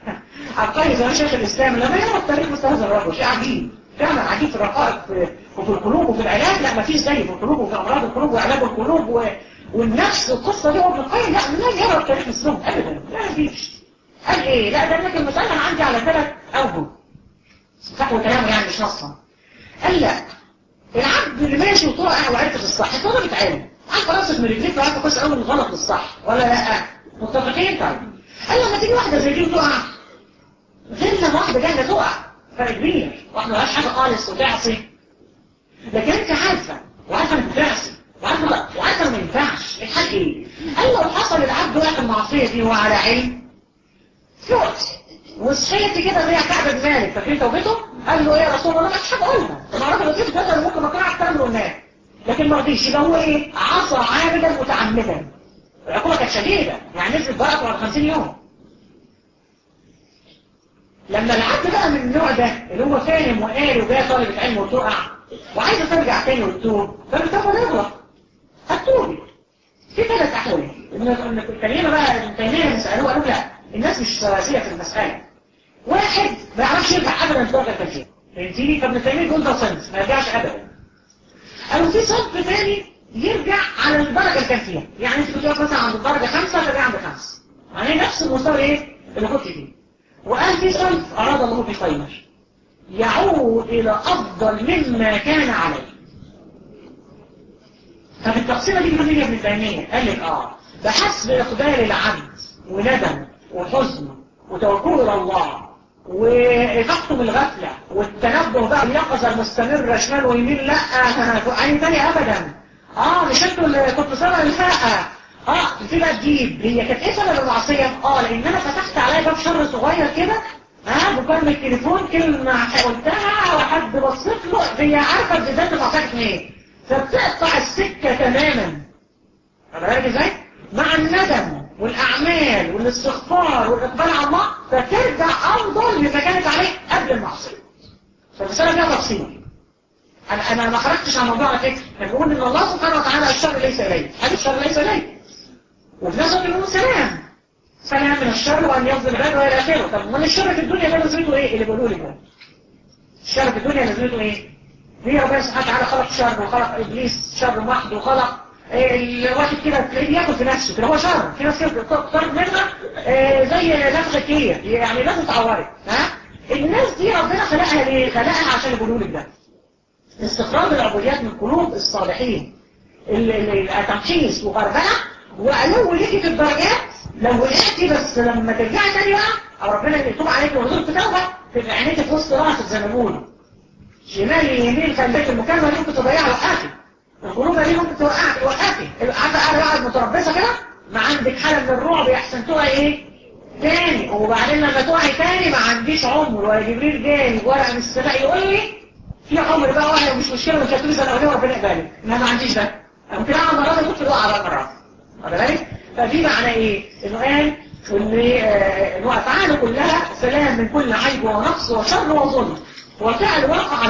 عبقري زي شيخ الاسلام لما يرى التاريخ مستهزئ الرجل شيء عجيب فعلا عجيب في الرقائق وفي القلوب وفي العلاج. لا ما فيش زي في القلوب وفي امراض القلوب وعلاج القلوب والنفس والقصه دي وابن القيم. لا لا يرى التاريخ الاسلام ابدا لا فيش. قال ايه؟ لا ده لكن المساله انا عندي على 3 اوجه صحوه كلامه يعني مش نصا. قال لا العبد اللي ماشي وطائع وعرف الصح هو بيتعلم عارف راسك من رجليك وعارف كويس قوي الغلط والصح ولا لا؟ متفقين؟ طيب قال لما تيجي واحده زي دي وتقع غير لما واحده جايه تقع فرق كبير، واحده مالهاش حاجه خالص وتعصي، لكن انت عارفه وعارفه انك بتعصي وعارفه ما ينفعش الحل ايه؟ قال لو حصل العبد وقع المعصيه دي وعلى علم فوت وصحيت كده زي كعب بن مالك فاكرين توبته؟ قال له ايه يا رسول الله ما فيش حاجه اقولها انا عارف ان كيف ده ممكن اكون احتمل الناس لكن ما رضيش. يبقى هو ايه؟ عصى عامدا متعمدا. العقوبه كانت شديده يعني نزلت بقى بعد 50 يوم. لما العبد بقى من النوع ده اللي هو فاهم وقاري وجاي طالب علم وتقع وعايزه ترجع تاني وتتوب فبتتوب ونغلط هتتوبي في 3 احوال. الكلمه بقى التانية اللي سالوه قالوا لا الناس مش سواسيه في المساله. واحد ما يعرفش يرجع ابدا الدرجه الكافيه فهمتيني؟ فابن تيميه يقول ده صنف ما يرجعش ابدا. قالوا في صنف ثاني يرجع على الدرجه الكافيه يعني انت كنت مثلا عند الدرجه 5 ترجع عند 5 يعني نفس المستوى ايه اللي كنت فيه. وقال في صنف أراد الله بخير يعود إلى أفضل مما كان عليه. طب التقسيمة دي كمان يا ابن تيمية قال لك بحسب إقبال العبد وندم وحزن وتوكل إلى الله وإفاقته من الغفلة والتنبه بقى اليقظة المستمرة شمال ويمين لا أنا عين تاني أبدا مش انتوا اللي كنتوا سبب الفاقة بتبقى تجيب هي كانت ايه سبب المعصية؟ لان انا فتحت عليا باب شر صغير كده بكلم التليفون كلمة قلتها وحد بصيت له هي عارفة بداية المعصية ايه فبتقطع السكة تماما. على بالك ازاي؟ مع الندم والاعمال والاستغفار والاقبال على الله فترجع افضل مما كانت عليه قبل المعصية. فالمسألة فيها تفصيل. انا ما خرجتش عن موضوع على فكرة انا بقول ان الله سبحانه وتعالى الشر ليس اليه هذا الشر ليس اليه وفي نفس الوقت بيقول سلام من الشر وان يفضل العباد والى اخره. طب امال الشر في الدنيا ده لازمته ايه اللي بيقولوا لي ده؟ الشر في الدنيا لازمته ايه؟ ليه ربنا سبحانه وتعالى خلق شر وخلق ابليس شر محض وخلق الواحد كده تلاقيه ياكل في نفسه كده هو شر في ناس كده بتقترب منها زي نفخه كتير يعني لازم تعورك الناس دي ربنا خلقها ليه؟ خلقها عشان يقولوا لك ده استخراج العبوديات من قلوب الصالحين التمحيص وغربنة وعلو ليكي في الدرجات لو وقعتي بس لما ترجعي تاني بقى او ربنا يتوب عليك وحضور في توبه تبقى عينيك في وسط راسك زي ما بيقولوا شمال يمين خليك المكالمه دي ممكن تضيعها وقعتي القلوب دي ممكن توقفي عارفه قاعده متربصه كده ما عندك حاله من الرعب احسن تقعي ايه تاني وبعدين لما تقعي تاني ما عنديش عمر ولا جبريل جاي ورقه من السماء يقول لي في عمر بقى واحد مش مشكله مش هتلوز الاولانيه وربنا يقبلك انا ما عنديش ده ممكن اعمل مرات اموت في الوقعه بقى مرات واخد بالك؟ فدي معنى ايه؟ انه قال واللي وأفعاله كلها سلام من كل عيب ونقص وشر وظلم، وفعل واقع على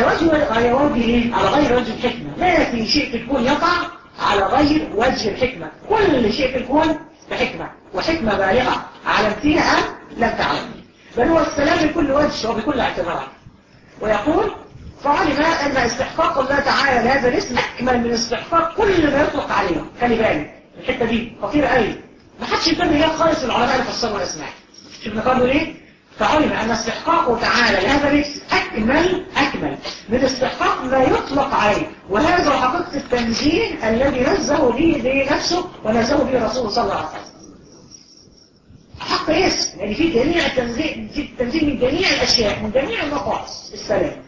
غير وجه الحكمة. ما في شيء في الكون يقع على غير وجه الحكمة، كل شيء في الكون بحكمة، وحكمة بالغة علم فيها لم تعلم، بل هو السلام من كل وجه وبكل اعتبار. ويقول فعلم أن استحقاق الله تعالى لهذا الاسم أكمل من استحقاق كل ما يطلق عليه. خلي بالك الحتة دي خطيرة قوي، ما حدش ينتبه ليها خالص العلماء اللي فسروا الأسماء. شوف قالوا ليه؟ فعلم أن استحقاقه تعالى لهذا الاسم أكمل من استحقاق ما يطلق عليه، وهذا حقيقة التنزيه الذي نزه به نفسه ونزه به رسوله صلى الله عليه وسلم. حق اسم يعني في جميع التنزيه، في التنزيه من جميع الأشياء، من جميع النقائص السلام.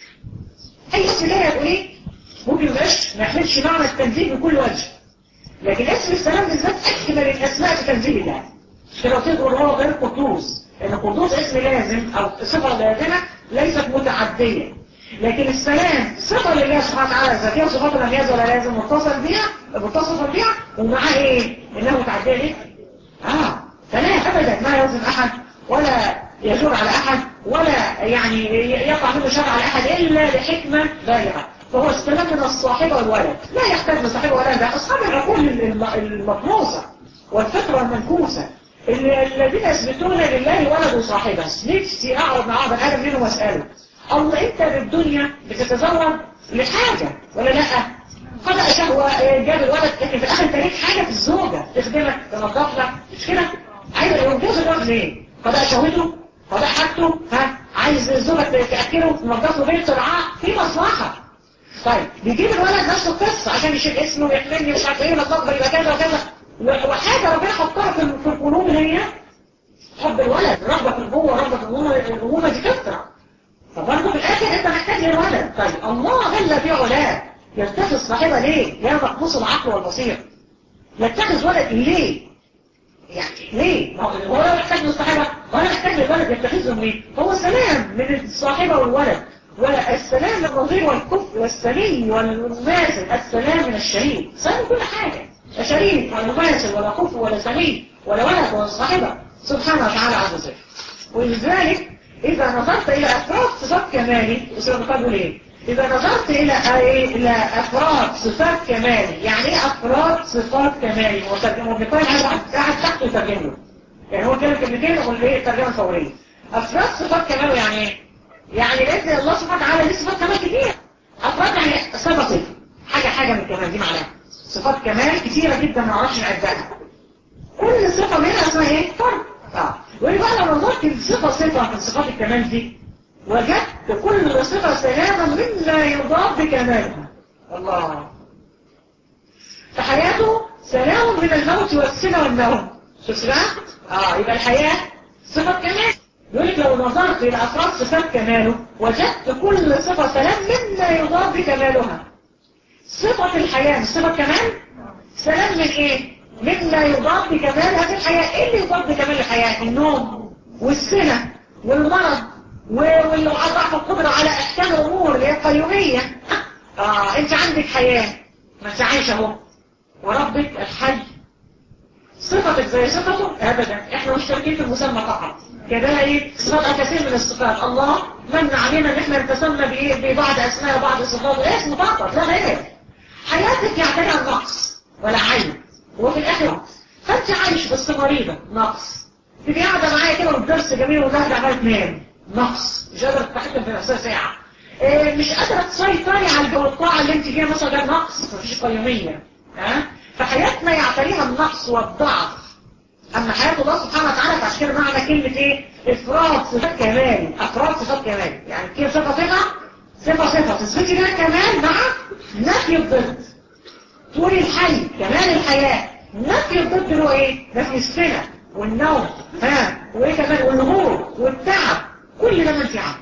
أي اسم لا يقول إيه؟ ممكن ما يحملش معنى التنزيه من كل وجه، لكن اسم السلام بالذات أكمل الأسماء في تنزيه الله. لو تقول هو غير قدوس، لأن قدوس اسم لازم أو صفة لازمة ليست متعدية، لكن السلام صفة لله سبحانه وتعالى ذاتية وصفات لم يزل لازم متصفا بها ومعاه إيه؟ إنها متعدية إيه؟ فلا أبدا ما يلزم أحد ولا يجور على أحد ولا يعني يقع منه شر على أحد إلا لحكمة بالغة. فهو السلام من الصاحب والولد، لا يحتاج من صاحب والولد. أصحاب العقول المطموسة والفطرة المنكوسة الذين يثبتون لله ولد وصاحبه، نفسي أقعد مع بعض آدم منهم وأسأله الله أنت بالدنيا بتتزوج لحاجة ولا لا؟ قضاء شهوة جاب الولد، لكن في الآخر أنت ليك حاجة في الزوجة تخدمك تنظف لك، مش كده؟ عايز يوجوز الولد ليه؟ قضاء شهوته، قضاء حاجته، عايز الزوجة تأكله تنظف له بيت ترعاه في مصلحة. طيب بيجيب الولد نفسه قصة عشان يشيل اسمه ويحملني مش عارف ايه مطلق يبقى كذا وكذا، وحاجة ربنا حطها في القلوب هي حب الولد، رغبة في الأبوة، رغبة في الأمومة دي كثرة. فبرضه في الآخر أنت محتاج للولد. طيب الله غلى في علاه يتخذ صاحبة ليه؟ يا مقبوس العقل والبصير. يتخذ ولد ليه؟ يعني ليه؟ هو لا يحتاج للصاحبة ولا يحتاج للولد، يتخذهم ليه؟ هو سلام من الصاحبة والولد، والسلام النظير والكفء والسلي والمماثل، السلام من الشريك، سلام كل حاجة، لا شريك ولا مماثل ولا كفء ولا سلي ولا ولد ولا صاحبة سبحانه وتعالى عز وجل. ولذلك إذا نظرت إلى أفراد صفات كمالي، وسيقول إيه؟ إذا نظرت إلى أفراد صفات كمالي، يعني إيه أفراد صفات كمالي؟ وابن قاعد تحت يترجمه، يعني هو كلمة كلمتين يقول إيه الترجمة الفورية. أفراد صفات كماله يعني إيه؟ يعني لأن الله سبحانه وتعالى ليه صفات كمال كتير. أفراد يعني صفة حاجة من الكمال دي معناها صفات كمال كتيرة جدا ما نعرفش نعدها. كل صفة منها اسمها إيه؟ فرد. ويبقى لو نظرت صفة من صفات الكمال دي وجدت كل صفة سلاما مما يضاد بكمالها. الله. فحياته سلام من الموت والسنة والنوم. شوف بقى؟ يبقى الحياة صفة كمال. يقول لك لو نظرت إلى أفراد صفات كماله وجدت كل صفة سلام مما يضاد بكمالها. صفة الحياة مش صفة كمال؟ سلام من إيه؟ مما يضاد بكمال هذه الحياة. إيه اللي يضاد بكمال الحياة؟ النوم والسنة والمرض واللي ضعف القدرة على احكام الامور اللي هي القيومية. انت عندك حياة ما انت عايش اهو، وربك الحي صفتك زي صفته ابدا، احنا مشتركين في المسمى فقط. كذلك صفات كثير من الصفات الله من علينا ان احنا نتسمى ببعض اسماء بعض الصفات اسم فقط لا غير. حياتك يعتريها النقص ولا عيب، وفي الاخر فانت عايش بس مريضة نقص، تبقى قاعدة معايا كده والدرس جميل والنهج عمال تنام نقص، مش قادرة تتحكم في نفسها ساعة، مش قادرة تسيطري على القطاع اللي انت فيها مثلا، ده نقص مفيش قيومية. فحياتنا يعتريها النقص والضعف. اما حياة الله سبحانه وتعالى فعشان كده معنى كلمة ايه؟ افراد صفات كمال. افراد صفات كمال يعني كيف صفة تثبتي لها كمال مع نفي الضد. تقولي الحي كمال الحياة، نفي الضد له ايه؟ نفي السنة والنوم وايه كمان والنمور والتعب، كل ده منفي عنه.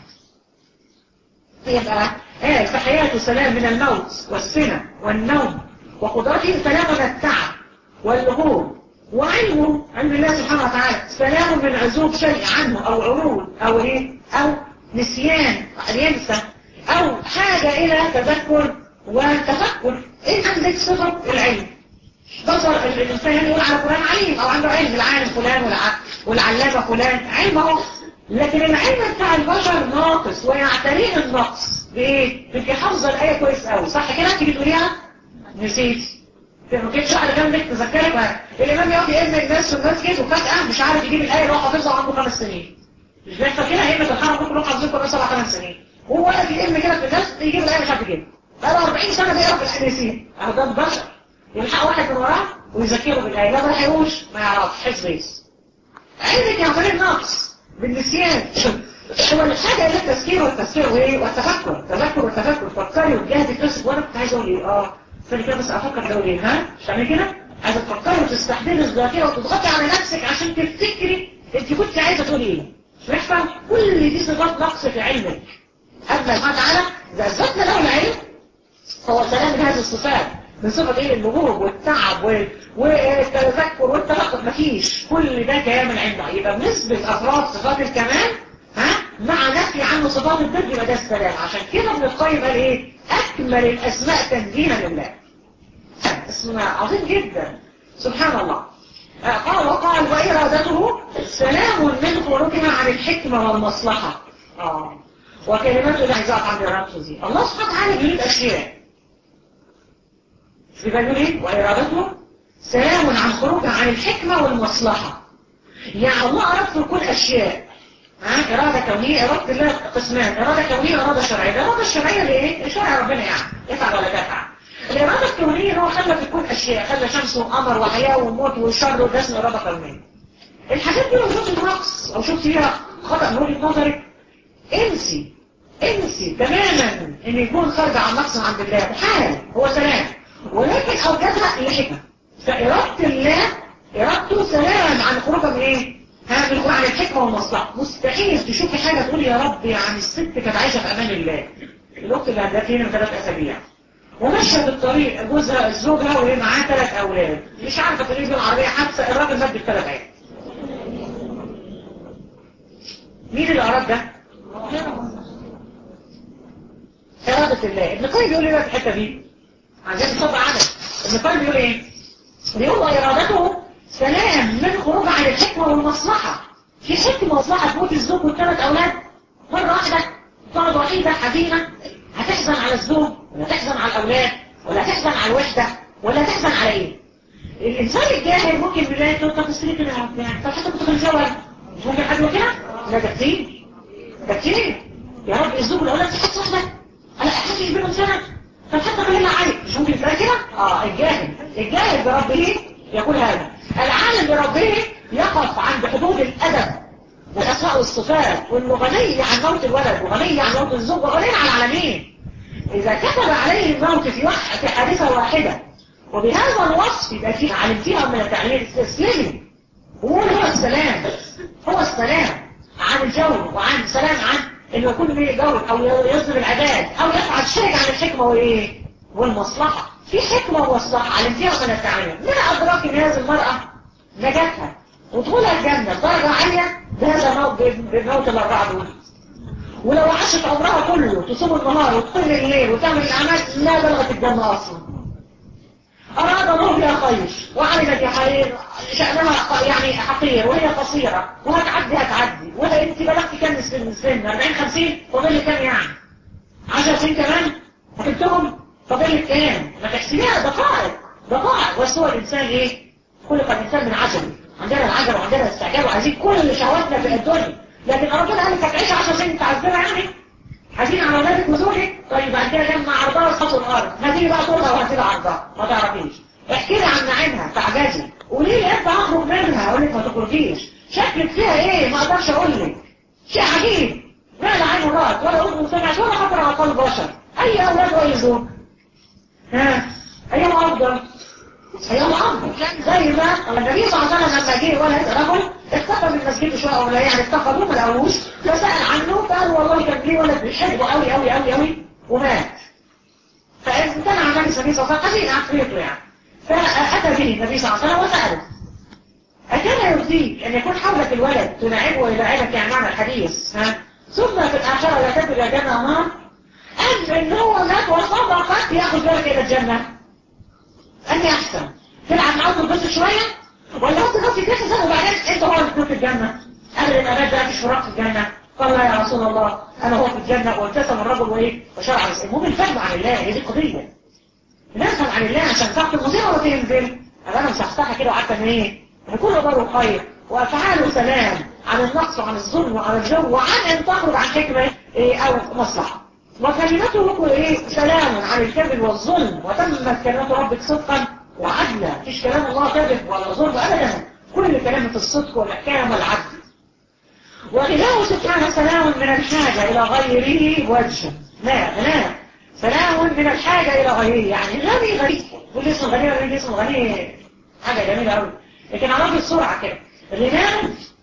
يبقى فحياته سلام من الموت والسنة والنوم، وقدرته سلام من التعب والنمور، وعلمه عند الله سبحانه وتعالى سلام من عزوب شيء عنه او عروض او ايه او نسيان ينسى او حاجة الى تذكر وتفكر. ايه عندك صفة العلم، ده نظر الانسان يقول على فلان عليم او عنده علم، العالم فلان والعلامه فلان علم اهو، لكن العلم بتاع البشر ناقص ويعتريه النقص بايه؟ بدي حافظه الايه كويس قوي صح كده؟ تيجي تقوليها نسيتي ما كنتش قاعد جنبك تذكرك. الامام يقعد يئم الناس في المسجد وفجاه مش عارف يجيب الايه اللي هو حافظها عنده 5 سنين. مش بيحصل كده؟ ائمه الحرم ممكن يروحوا حافظين القران 7 8 سنين وهو واقف يئم كده في الناس يجيب الايه مش عارف يجيبها. بقى 40 سنه بيقرا في الحديثين اهو ده البشر يلحق واحد من وراه ويذكره بالايه لا ما لحقوش ما يعرفش حفظ بس. علمك يا عمال النقص بالنسيان هو الحاجه اللي التذكير والتذكير وايه والتفكر تذكر والتفكر فكري وتجاهدي في نفسك. وانا كنت عايز اقول ايه استني كده بس افكر اقول ايه ها مش تعملي كده؟ عايزه تفكري وتستحضري الذاكره وتضغطي على نفسك عشان تفتكري انت كنت عايزه تقولي ايه. مش محتاج كل دي صفات نقص في علمك. اما سبحانه وتعالى اذا اثبتنا له العلم هو سلام من هذه الصفات من صفه ايه؟ النبوغ والتعب والتذكر والتفكر مفيش كل ده كامل عنده. يبقى بنسبه افراد صفات الكمال مع نفي عنه صفات الضد يبقى ده السلام. عشان كده ابن القيم قال ايه؟ اكمل الاسماء تنزيها لله. اسم عظيم جدا سبحان الله. وقال وإرادته سلام من خروجها عن الحكمة والمصلحة. وكلماته لا يزاق عن إرادته دي. الله سبحانه وتعالى يريد أشياء. يقول ايه؟ وإرادته سلام عن خروجها عن الحكمة والمصلحة. يعني الله أراد في كل أشياء. إرادة كونية، إرادة الله قسمان، إرادة كونية وإرادة شرعية. الإرادة الشرعية اللي إيه؟ شرع ربنا يعني يفعل ولا تفعل. الإرادة الكونية هو خلى في كل أشياء، خلى شمس وقمر وحياة وموت وشر وده اسمه إرادة كونية. الحاجات دي لو شفت نقص أو شفت فيها خطأ من وجهة نظرك انسي تماما إن يكون خارج عن نقص عند الله بحال هو سلام، ولكن أوجدها لحكمة. فإرادة الله إرادته سلام عن خروجها من إيه؟ من خروج عن الحكمة والمصلحة. مستحيل تشوفي حاجة تقول يا رب يعني الست كانت عايشة في أمان الله. الوقت اللي هدات هنا من 3 أسابيع وماشيه بالطريق جوزها زوجها وهي معاه 3 أولاد مش عارفه تريد العربيه حادثه الراجل مات ب3 عيال. مين اللي اراد ده؟ إرادة الله. ابن القيم بيقول ايه بقى في الحته دي؟ عشان نطبق عدد. ابن القيم بيقول ايه؟ بيقول إرادته سلام من خروج عن الحكمه والمصلحه. في حكمه ومصلحه تموت الزوج وال3 أولاد مره واحده تقعد وحيده حزينه هتحزن على الزوج ولا تحزن على الأولاد ولا تحزن على الوحدة ولا تحزن على ايه؟ الإنسان الجاهل ممكن يلاقي تقول طب استري كده يعني طب حتى كنت بنزوج مش ممكن حد كده؟ لا ده كتير يا رب الزوج والأولاد في حته واحدة أنا أحسن بينهم سنة طب حتى خلينا عارف مش ممكن يبقى كده؟ الجاهل بربه يقول هذا. العالم بربه يقف عند حدود الأدب والأسماء والصفات وإنه غني عن موت الولد وغني عن موت الزوج وغني عن العالمين. إذا كتب عليه الموت في حادثة واحدة وبهذا الوصف يبقى فيه علمتيها من التعليم استسلمي وقول هو السلام عن الجو وعن سلام عن إنه يكون به جو أو يظلم العباد أو يفعل شيء عن الحكمة وإيه والمصلحة. في حكمة ومصلحة علمتيها من التعليم. من أدراك إن هذه المرأة نجاتها ودخولها الجنة درجة عالية بهذا الموت بالموت ال4 دول. ولو عاشت عمرها كله تصوم النهار وتقوم الليل وتعمل الأعمال لا بلغت الجنة أصلا. أراد الله بها خير وعلمت يا حرير شأنها يعني حقير وهي قصيرة وهتعدي ولا أنت بلغت كام سن 40-50 فضل كام يعني 10 سنين كمان هتبتهم فضل كام ما تحسبيها دقائق. بس هو الإنسان إيه؟ خلق الإنسان من عجل. عندنا العجل وعندنا الاستعجال وعايزين كل شهواتنا في الدنيا. لكن ربنا قال لك هتعيش 10 سنين تعذبها يعني حزين على ولادك وزوجك. طيب بعد كده جمع عرضها وسقط الارض هتيجي بقى تقولها وهتيجي عرضها ما تعرفيش. احكي لي عن نعيمها تعجزي قولي لي امتى هخرج منها اقول لك ما تخرجيش. شكلك فيها ايه ما اقدرش اقول لك. شيء عجيب لا عين رأت ولا اذن سمعت ولا خطر على قلب بشر. اي اولاد واي زوج ايام افضل زي ما النبي صلى الله عليه وسلم لما جه ولد رجل اختفى من مسجده شويه ولا يعني افتقدوه ما لقوهوش فسأل عنه فقال والله كان ليه ولد بيحبه قوي ومات. فامتنع النبي صلى الله عليه وسلم حزين عقليته يعني. فأتى به النبي صلى الله عليه وسلم وسأله أكان يرضيك أن يكون حولك الولد تلاعبه ويلاعبك يعني معنى الحديث ثم في الآخرة لا تدري إلى جنة نار أم إن هو مات وصدقك يأخذ بالك إلى الجنة؟ أني أحسن تلعب معاه وتنبسط شويه، ولا هو تبص كده وبعدين انت هو اللي تكون في الجنه؟ قبل الابد ده مفيش فراق في الجنه. قال لا يا رسول الله انا هو في الجنه، وابتسم الرجل وايه وشرع. المهم الفهم عن الله، هي دي القضيه. نفهم عن الله عشان تحت المصيبه وتنزل. انا مصحصحه كده وعارفه ان ايه؟ ان كله بر خير وافعاله سلام، عن النقص وعن الظلم وعن الجو، وعن ان تخرج عن حكمه ايه او مصلحه. وكلمته ايه؟ سلام عن الكذب والظلم، وتمت كلمه ربك صدقا وعدلا. مفيش كلام الله كذب ولا ظلم ابدا، كل كلمه الصدق والاحكام والعدل. وغناه سبحانه سلام من الحاجه الى غيره وجه. لا سلام من الحاجه الى غيره، يعني غني. كل اسم غني غير اسم غني، حاجه جميله قوي. لكن على بسرعه كده، غناه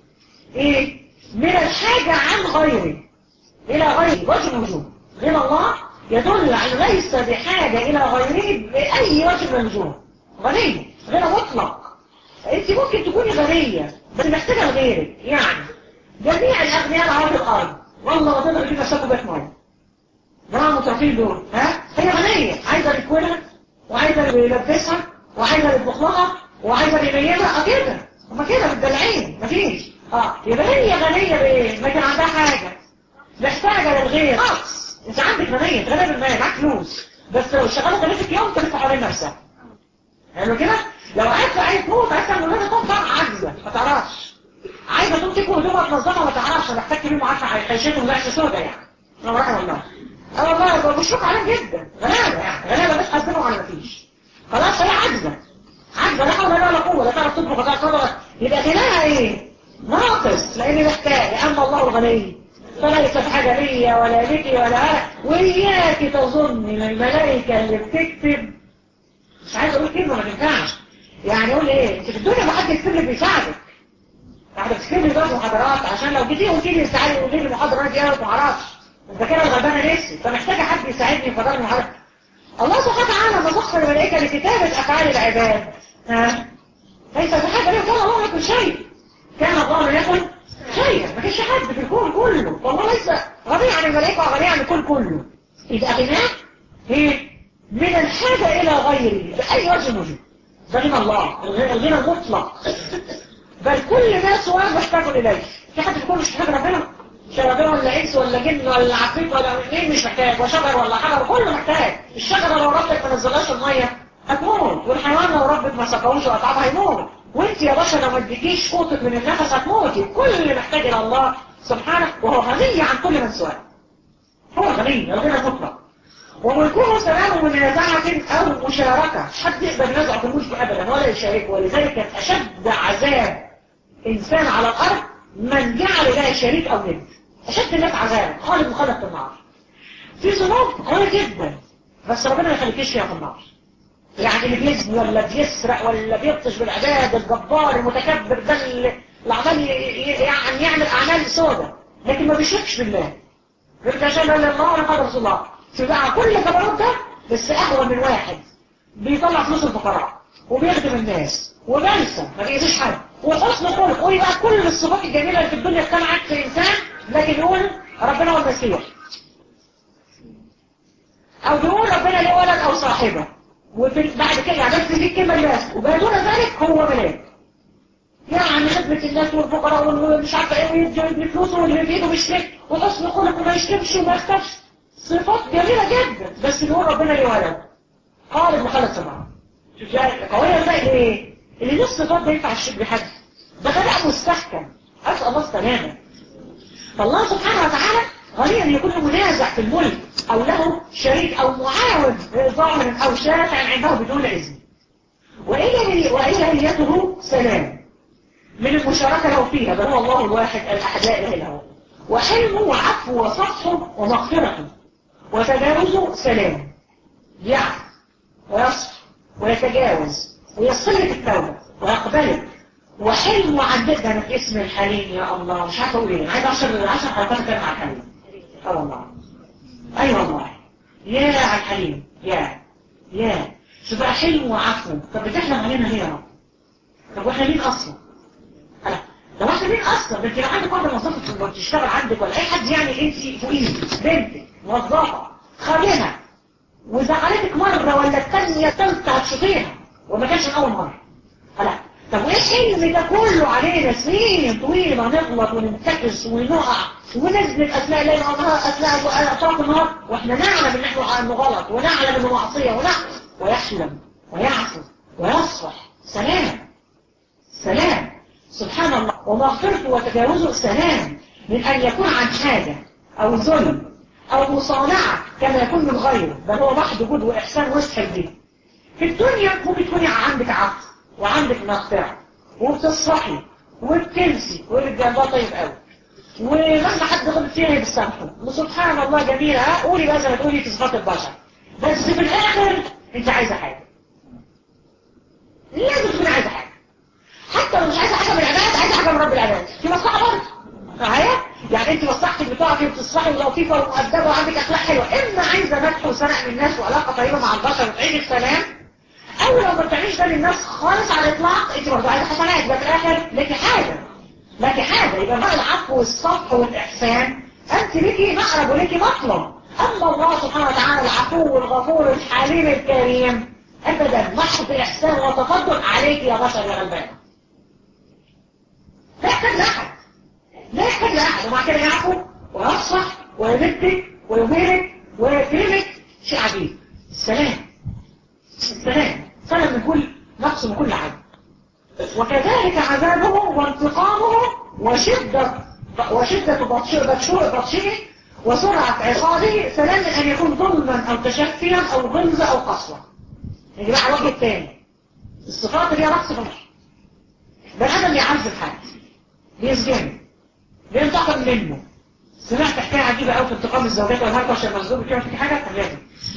ايه؟ من الحاجه عن غيره الى غيره وجه وجوه. غنى الله يدل على ليس بحاجه الى غيره باي وجه من الوجوه. غني، غنى مطلق. انت ممكن تكوني غنيه بس محتاجه لغيرك. يعني جميع الاغنياء على الارض والله ما تقدر تجيب نفسها كوبايه ميه. جماعه المترفين دول هي غنيه، عايزه تاكلها وعايزه يلبسها وعايزه يطبخ لها وعايزه ينيمها كده. هما كده متدلعين مفيش. يبقى هي غنيه بايه؟ ما كان عندها حاجه محتاجه للغير. انت عندك غنيه، غنيه بالمال، معاك فلوس، بس لو شغاله غنيتك يوم تلف حوالين نفسها. حلو كده؟ لو عايز تموت، عايز تعمل لها تطلع عاجزه ما تعرفش. عايزه تقوم تكوي هدومها تنظمها ما تعرفش، محتاج تجيب عارفه هيخيشتهم لحظه سودا يعني. انا رحمه الله. والله بشوف عليهم جدا غلابه، يعني غلابه بس حاسبهم على مفيش. خلاص هي عاجزه لا حول ولا قوه، لا تعرف تطبخ ولا تعرف تطبخ. يبقى غناها ايه؟ ناقص، لان محتاج. اما الله الغني فليس في حاجه ليا ولا لك ولا وإياك تظن الملائكه اللي بتكتب. مش عايز اقول كلمه ما تنفعش، يعني اقول ايه؟ انت في الدنيا ما حد يكتب لك بيساعدك. واحده بتكتب لي بقى محاضرات عشان لو جيتي قلتي لي تعالي قولي لي المحاضره دي انا ما اعرفش. انت كده الغلبانه نفسي، فمحتاجه حد يساعدني في فضل المحاضره. الله سبحانه وتعالى مسخر الملائكه لكتابه افعال العباد. ليس في حاجه ليه؟ كان الله يكن شيء. كان الله لا يكن شيئا، ما كانش حد في الكون كله، والله ليس غني عن الملائكه وغني عن الكون كله. يبقى غناه ايه؟ من الحاجه الى غيره باي وجه وجه. ده غنى الله، الغنى المطلق. بل كل ما سواه محتاج اليه. في حد يكون مش محتاج ربنا؟ مش ربنا ولا انس ولا جن ولا عفريت ولا مين مش محتاج، وشجر ولا حجر كله محتاج. الشجره لو ربك ما نزلهاش الميه هتموت، والحيوان لو ربك ما سقاهوش وقطعها هيموت، وانت يا باشا لو ما اديكيش قوتك من النفس هتموتي. كل اللي محتاج الى الله سبحانه، وهو غني عن كل من سواه. هو غني، الغنى المطلق. وملكه سلام من نزاعة أو مشاركة. حد يقدر ينزع في الملك أبدا ولا يشاركه. ولذلك كان أشد عذاب إنسان على الأرض من جعل له شريك أو ند. أشد الناس عذاب، خالد مخلد في النار. في ذنوب قوية جدا بس ربنا ما يخليكيش فيها في النار. يعني اللي بيزني ولا بيسرق ولا بيبطش بالعباد، الجبار المتكبر ده اللي عمال يعني يعمل أعمال سوداء لكن ما بيشركش بالله. يرجع شيء لا الله ولا قدر رسول الله. تبقى كل كبرات ده بس أهون من واحد بيطلع فلوس الفقراء وبيخدم الناس وبنسى ما بيأذيش حد وحسن خلق ويبقى كل الصفات الجميلة اللي في الدنيا اجتمعت في إنسان، لكن يقول ربنا والمسيح، أو يقول ربنا ليه ولد أو صاحبة، وبعد كده يعني بس دي الكلمة الناس، وبدون ذلك هو ملاك. يعني خدمة الناس والفقراء والمش عارفة ايه، ويدي فلوسه واللي في ايده بيشتري وحسن خلق وما يشتمش وما يختفش. صفات جميلة جدا بس بيقول ربنا ليه ولد. قال ابن خالد سمعه. شوف يعني قوية ازاي ايه؟ اللي نص صفات ده ينفع الشرك بحد. ده غلاء مستحكم. أسأل الله السلامة. فالله سبحانه وتعالى غني أن يكون منازع في الملك أو له شريك أو معاون ظاهر أو شافع عنده بدون إذن. وإلهيته سلام من المشاركة له فيها، بل هو الله الواحد الأحد لا إله إلا هو. وحلمه وعفوه وصفحه ومغفرته وتجاوزه سلام. يعفو ويصفح ويتجاوز ويصل لك التوبة ويقبلك. وحلمه عندنا في اسم الحليم. يا الله مش عارفه اقول ايه، عايز 10 حلقات كده مع الحليم. والله اي والله يا على الحليم يا شوف بقى حلم وعفو. طب بتحلم علينا ليه يا رب؟ طب واحنا مين اصلا؟ طب واحنا مين اصلا؟ ده انت لو عندك واحده موظفه بتشتغل عندك ولا اي حد يعني انت فوقيه بنتك موظفه خادمه وزعلتك مره ولا الثانيه الثالثه هتشوفيها وما كانش من اول مره. لا طب وايه الحلم ده كله علينا سنين طويله نغلط وننتكس ونقع ونثبت اثناء الليل اثناء اطراف النهار واحنا نعلم ان احنا انه غلط ونعلم انه معصيه ويحلم ويعفو ويصفح. سلام سبحان الله. ومغفرته وتجاوزه سلام من ان يكون عن حاجه او ظلم او مصانعه كما يكون من غيره، بل هو محض جود واحسان وسحر به. في الدنيا ممكن تكوني عندك عفو وعندك مغفرة وبتصحي وبتنسي والرجال ده طيب قوي ومهما حد غلط فيها بتسامحه وسبحان الله جميلة. قولي بقى زي ما تقولي في صفات البشر، بس في الاخر انت عايزة حاجة، لازم تكون عايزة حاجة، حتى لو مش عايزة حاجة من العباد عايزة حاجة من رب العباد. في مصلحة برضه معايا، يعني انت مصلحتك بتقفي وبتصحي ولطيفة ومؤدبة وعندك اخلاق حلوة، اما عايزة مدح وسنع من الناس وعلاقة طيبة مع البشر وتعيش السلام، او لو ما بتعملش ده للناس خالص على الاطلاق انت برضه عايزه حسنات، يبقى في الاخر لك حاجه يبقى مع العفو والصفح والاحسان انت ليكي مقرب وليكي مطلب. اما الله سبحانه وتعالى العفو والغفور الحليم الكريم ابدا محض احسان وتفضل عليك يا بشر يا غلبان. لا يحتاج لاحد ومع كده يعفو ويصفح ويمدك ويميلك ويكرمك. شيء عجيب. السلام من كل نقص وكل عيب. وكذلك عذابه وانتقامه وشدة بطشه وسرعة عقابه سلام من أن يكون ظلما أو تشفيا أو غلظة أو قسوة. يجي بقى الوجه الثاني الصفات اللي هي نقص في بني آدم يعذب حد بيسجنه بينتقم منه. سمعت حكاية عجيبة قوي في انتقام الزوجات والهرقة عشان مصدوق كده في حاجة تمام.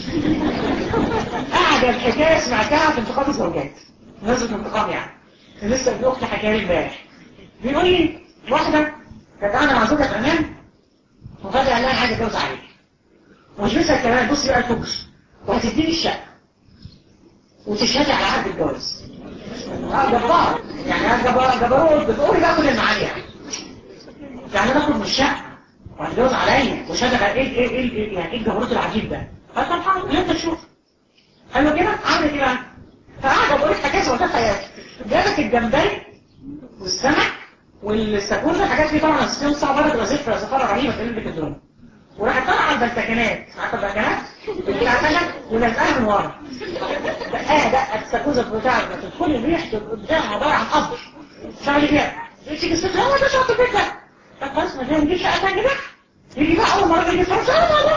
قاعدة الحكاية سمعتها في انتقام الزوجات نزلت انتقام يعني. لسه ابن اختي حكاية لي امبارح بيقول لي واحدة كانت قاعدة مع زوجة في امان وفجأة قال لها عايز اتجوز عليك ومش بيسأل كمان بصي بقى الفكر وهتديني الشقة وتشهدي على عقد الجواز. جبار يعني جبروت بتقولي بقى كل المعاني يعني انا اخد من الشقة وهتجوز عليا وشهدك على ايه يعني ايه الجبروت العجيب ده. طب حاول اللي انت تشوف حلو كده عملت ايه بقى؟ فقاعدة بقول لك حكاية سوالتها حياتي جابت الجمبري والسمك والساكوزة الحاجات دي طبعا السيوم صعبة بره تبقى زفرة رهيبة تقلب لك الدنيا وراحت طالعة على البلتكنات عارفة البلتكنات؟ بتاعتها ولازقاها من ورا دقة الساكوزة بتاعتها تدخلي ريحة قدامها عبارة عن قبر شغلي فيها تيجي الست هو ده شاطر فكرة طب خلاص ما ده نجيب شقة تاني بقى يجي بقى أول مرة يجي فرصة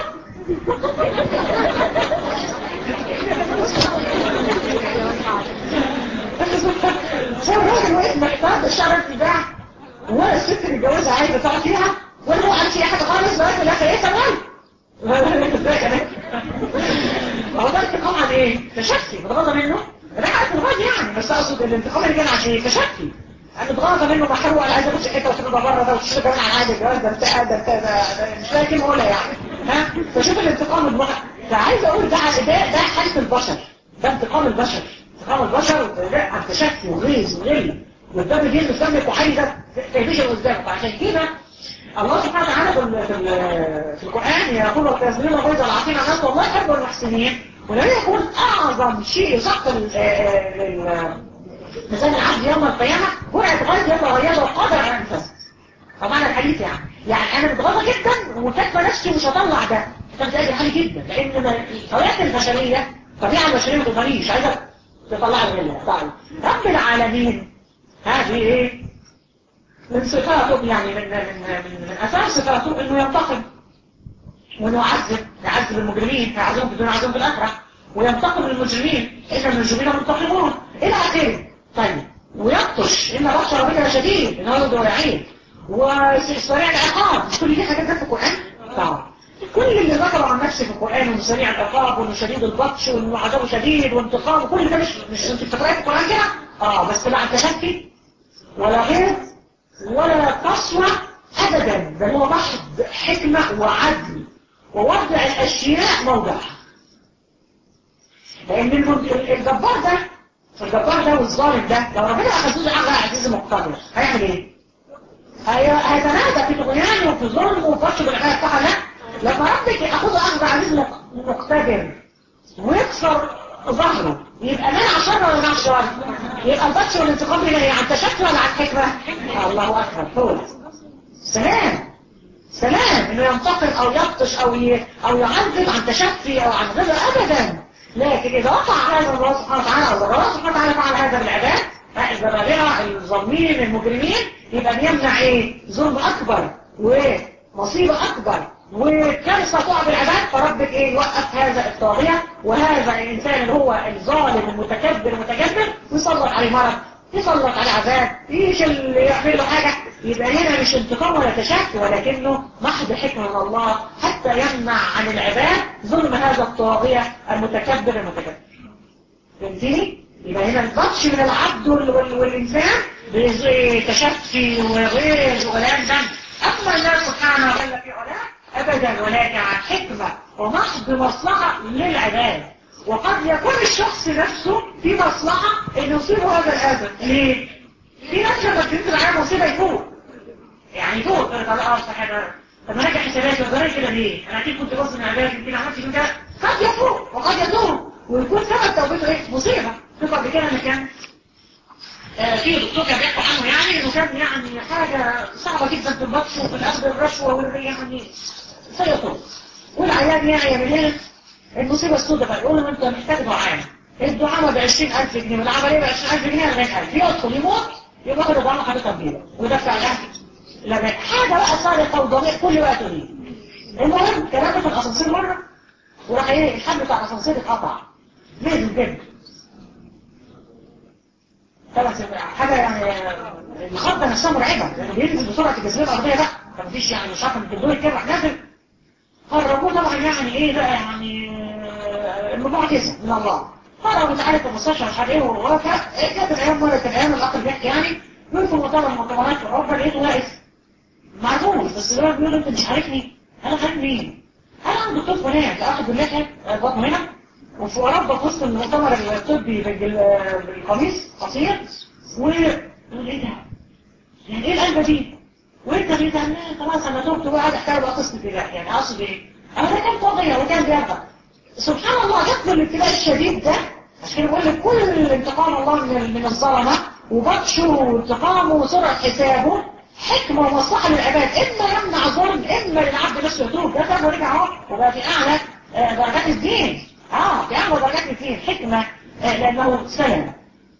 الراجل واقف محتاج الشعر الاتباع ولا الست اللي اتجوزها عايزه تقعد فيها ولا هو عايز فيها حاجه خالص لغايه الاخر ايه تمام. هو ده انتقام عن ايه؟ تشفي بتغاضى منه رجعت الغاضي يعني بس اقصد الانتقام اللي كان عن ايه؟ تشفي انا بتغاضى منه محروق انا عايز اخد شقتها وتبقى بره ده وتشتغل كمان على عادي الجواز ده بتاع ده مش لاقي كلمه اقولها يعني ها فشوف الانتقام المحق فعايز اقول ده حاله البشر ده انتقام البشر لا عن تشفي وغيظ وغل والدم دي قدامك وعايزه تهديش اللي قدامك عشان كده الله سبحانه وتعالى في القرآن يقول الكاظمين الغيظ والعافين عن الناس والله يحب المحسنين ولما يكون أعظم شيء يسقط ميزان العبد يوم القيامة جرعة غيظ يتغيظ وقادر على النفس. طبعا الحديث يعني أنا متغاظة جدا وكاتبة نفسي مش هطلع ده أنت متأجل حالي جدا لأن طبيعة البشرية ما تقدريش عايزة تطلع منها. طيب رب العالمين هذه ايه من صفاته يعني من أساس صفاته إنه ينتقم وإنه يعذب المجرمين يعذبهم في الدنيا يعذبهم في الآخرة وينتقم من المجرمين إن المجرمين منتقمون إلى آخره. طيب ويبطش إن بطش ربك لشديد إنه يرد ويعين وسريع العقاب كل دي حاجات في القرآن. طبعا كل اللي ذكروا عن نفسه في القرآن وإنه سريع العقاب وإنه شديد البطش وإنه عذابه شديد وانتقام وكل ده مش أنت بتقرأي في القرآن كده؟ بس لا تشفي ولا غير ولا قسوة أبدا بل هو محض حكمة وعدل ووضع الأشياء موضعها. لأن الجبار ده والظالم ده لو ربنا أخذوه عقل عزيز مقتدر هيعمل إيه؟ هيتنادى في طغيان وفي ظلم وفرش بالحياة بتاعها لا لما ربك يأخذه أخذ عزيز مقتدر ويكسر ظهره يبقى منع شر ولا منع شر؟ يبقى البطش والانتقام هنا ايه؟ عن تشكل ولا عن حكمة؟ الله اكبر. هو سلام سلام انه ينتقم او يبطش او يعذب عن تشفي او عن غيره ابدا. لكن اذا وقع هذا الله سبحانه وتعالى او الله سبحانه وتعالى فعل هذا بالعباد، الزبالغه الظالمين المجرمين، يبقى بيمنع ايه؟ ظلم اكبر ومصيبه اكبر وكارثه تقع بالعباد. فربك ايه؟ يوقف هذا الطاغيه وهذا الانسان اللي هو الظالم المتكبر المتجبر، ويسلط عليه مرض، يسلط عليه عذاب، ايش اللي يعمل له حاجه. يبقى هنا مش انتقام ولا تشكي، ولكنه محض حكمه من الله حتى يمنع عن العباد ظلم هذا الطاغيه المتكبر المتجبر. فهمتني؟ يبقى هنا البطش من العبد والإنسان بتشفي وغيظ وغلان ذنب. أما الله سبحانه وتعالى في علاه أبدا، ولكن عن حكمة ومحض مصلحة للعباد. وقد يكون الشخص نفسه في مصلحة إنه يصيبه هذا الأذى. ليه؟ في ناس لما بتنزل عليها مصيبة يفوق، يعني يفوق تقول على أرصى حاجة، طب ما راجع حساباتي وجريت كده ليه؟ أنا أكيد كنت بص من عبادي يمكن عملت كده. قد يفوق وقد يتوب ويكون سبب توبته ايه؟ مصيبة. شوف قبل كده انا كان في دكتور كان بيحكوا عنه، يعني انه كان يعني حاجة صعبة جدا في البطش وفي الاخذ الرشوة يعني سيطول. والعيان يعني من هنا المصيبة السوداء بقى يقول له انت محتاج دعاء. الدعاء ب 20,000 جنيه والعملية ب 20,000 جنيه 40,000. يدخل يموت يبقى كده دعاء حاجة كبيرة ودفع الاهل. لا حاجة بقى صارت وضمير كل وقت ليه. المهم كلامه في الاسانسير مرة وراح ايه الحبل بتاع الاسانسير اتقطع. نزل جدا. طبعا حاجة يعني الخضة نفسها مرعبة، لأنه بينزل بسرعة الجاذبية الأرضية بقى، فمفيش يعني مش عارف ان الدكتور كده راح نازل. قربوه طبعا يعني ايه بقى يعني الموضوع كذا من الله. قربوا تعالى في المستشفى مش عارف ايه ووقف. كانت الأيام مرة الأيام الأخر بيحكي يعني يقول في مؤتمرات في أوروبا لقيته واقف معروف، بس دلوقتي بيقول انت مش عارفني، أنا عارف مين؟ أنا عند دكتور فلان أخد بالله بطنه هنا وفي أوروبا في وسط المؤتمر الطبي بالقميص قصير ويقول ايه ده؟ يعني ايه القلبة دي؟ وانت في ده؟ خلاص انا تبت وقاعد احتاج بقى قسم كده. يعني اقصد ايه؟ انا ده كان طاغية وكان بيرضى. سبحان الله جت له الابتلاء الشديد ده عشان يقول لك كل انتقام الله من الظلمة وبطشه وانتقامه وسرعة حسابه حكمة ومصلحة للعباد. اما يمنع ظلم اما للعبد نفسه يتوب. ده كان ورجع اهو وبقى في اعلى درجات الدين. في اعلى درجات الدين حكمة لانه سلم.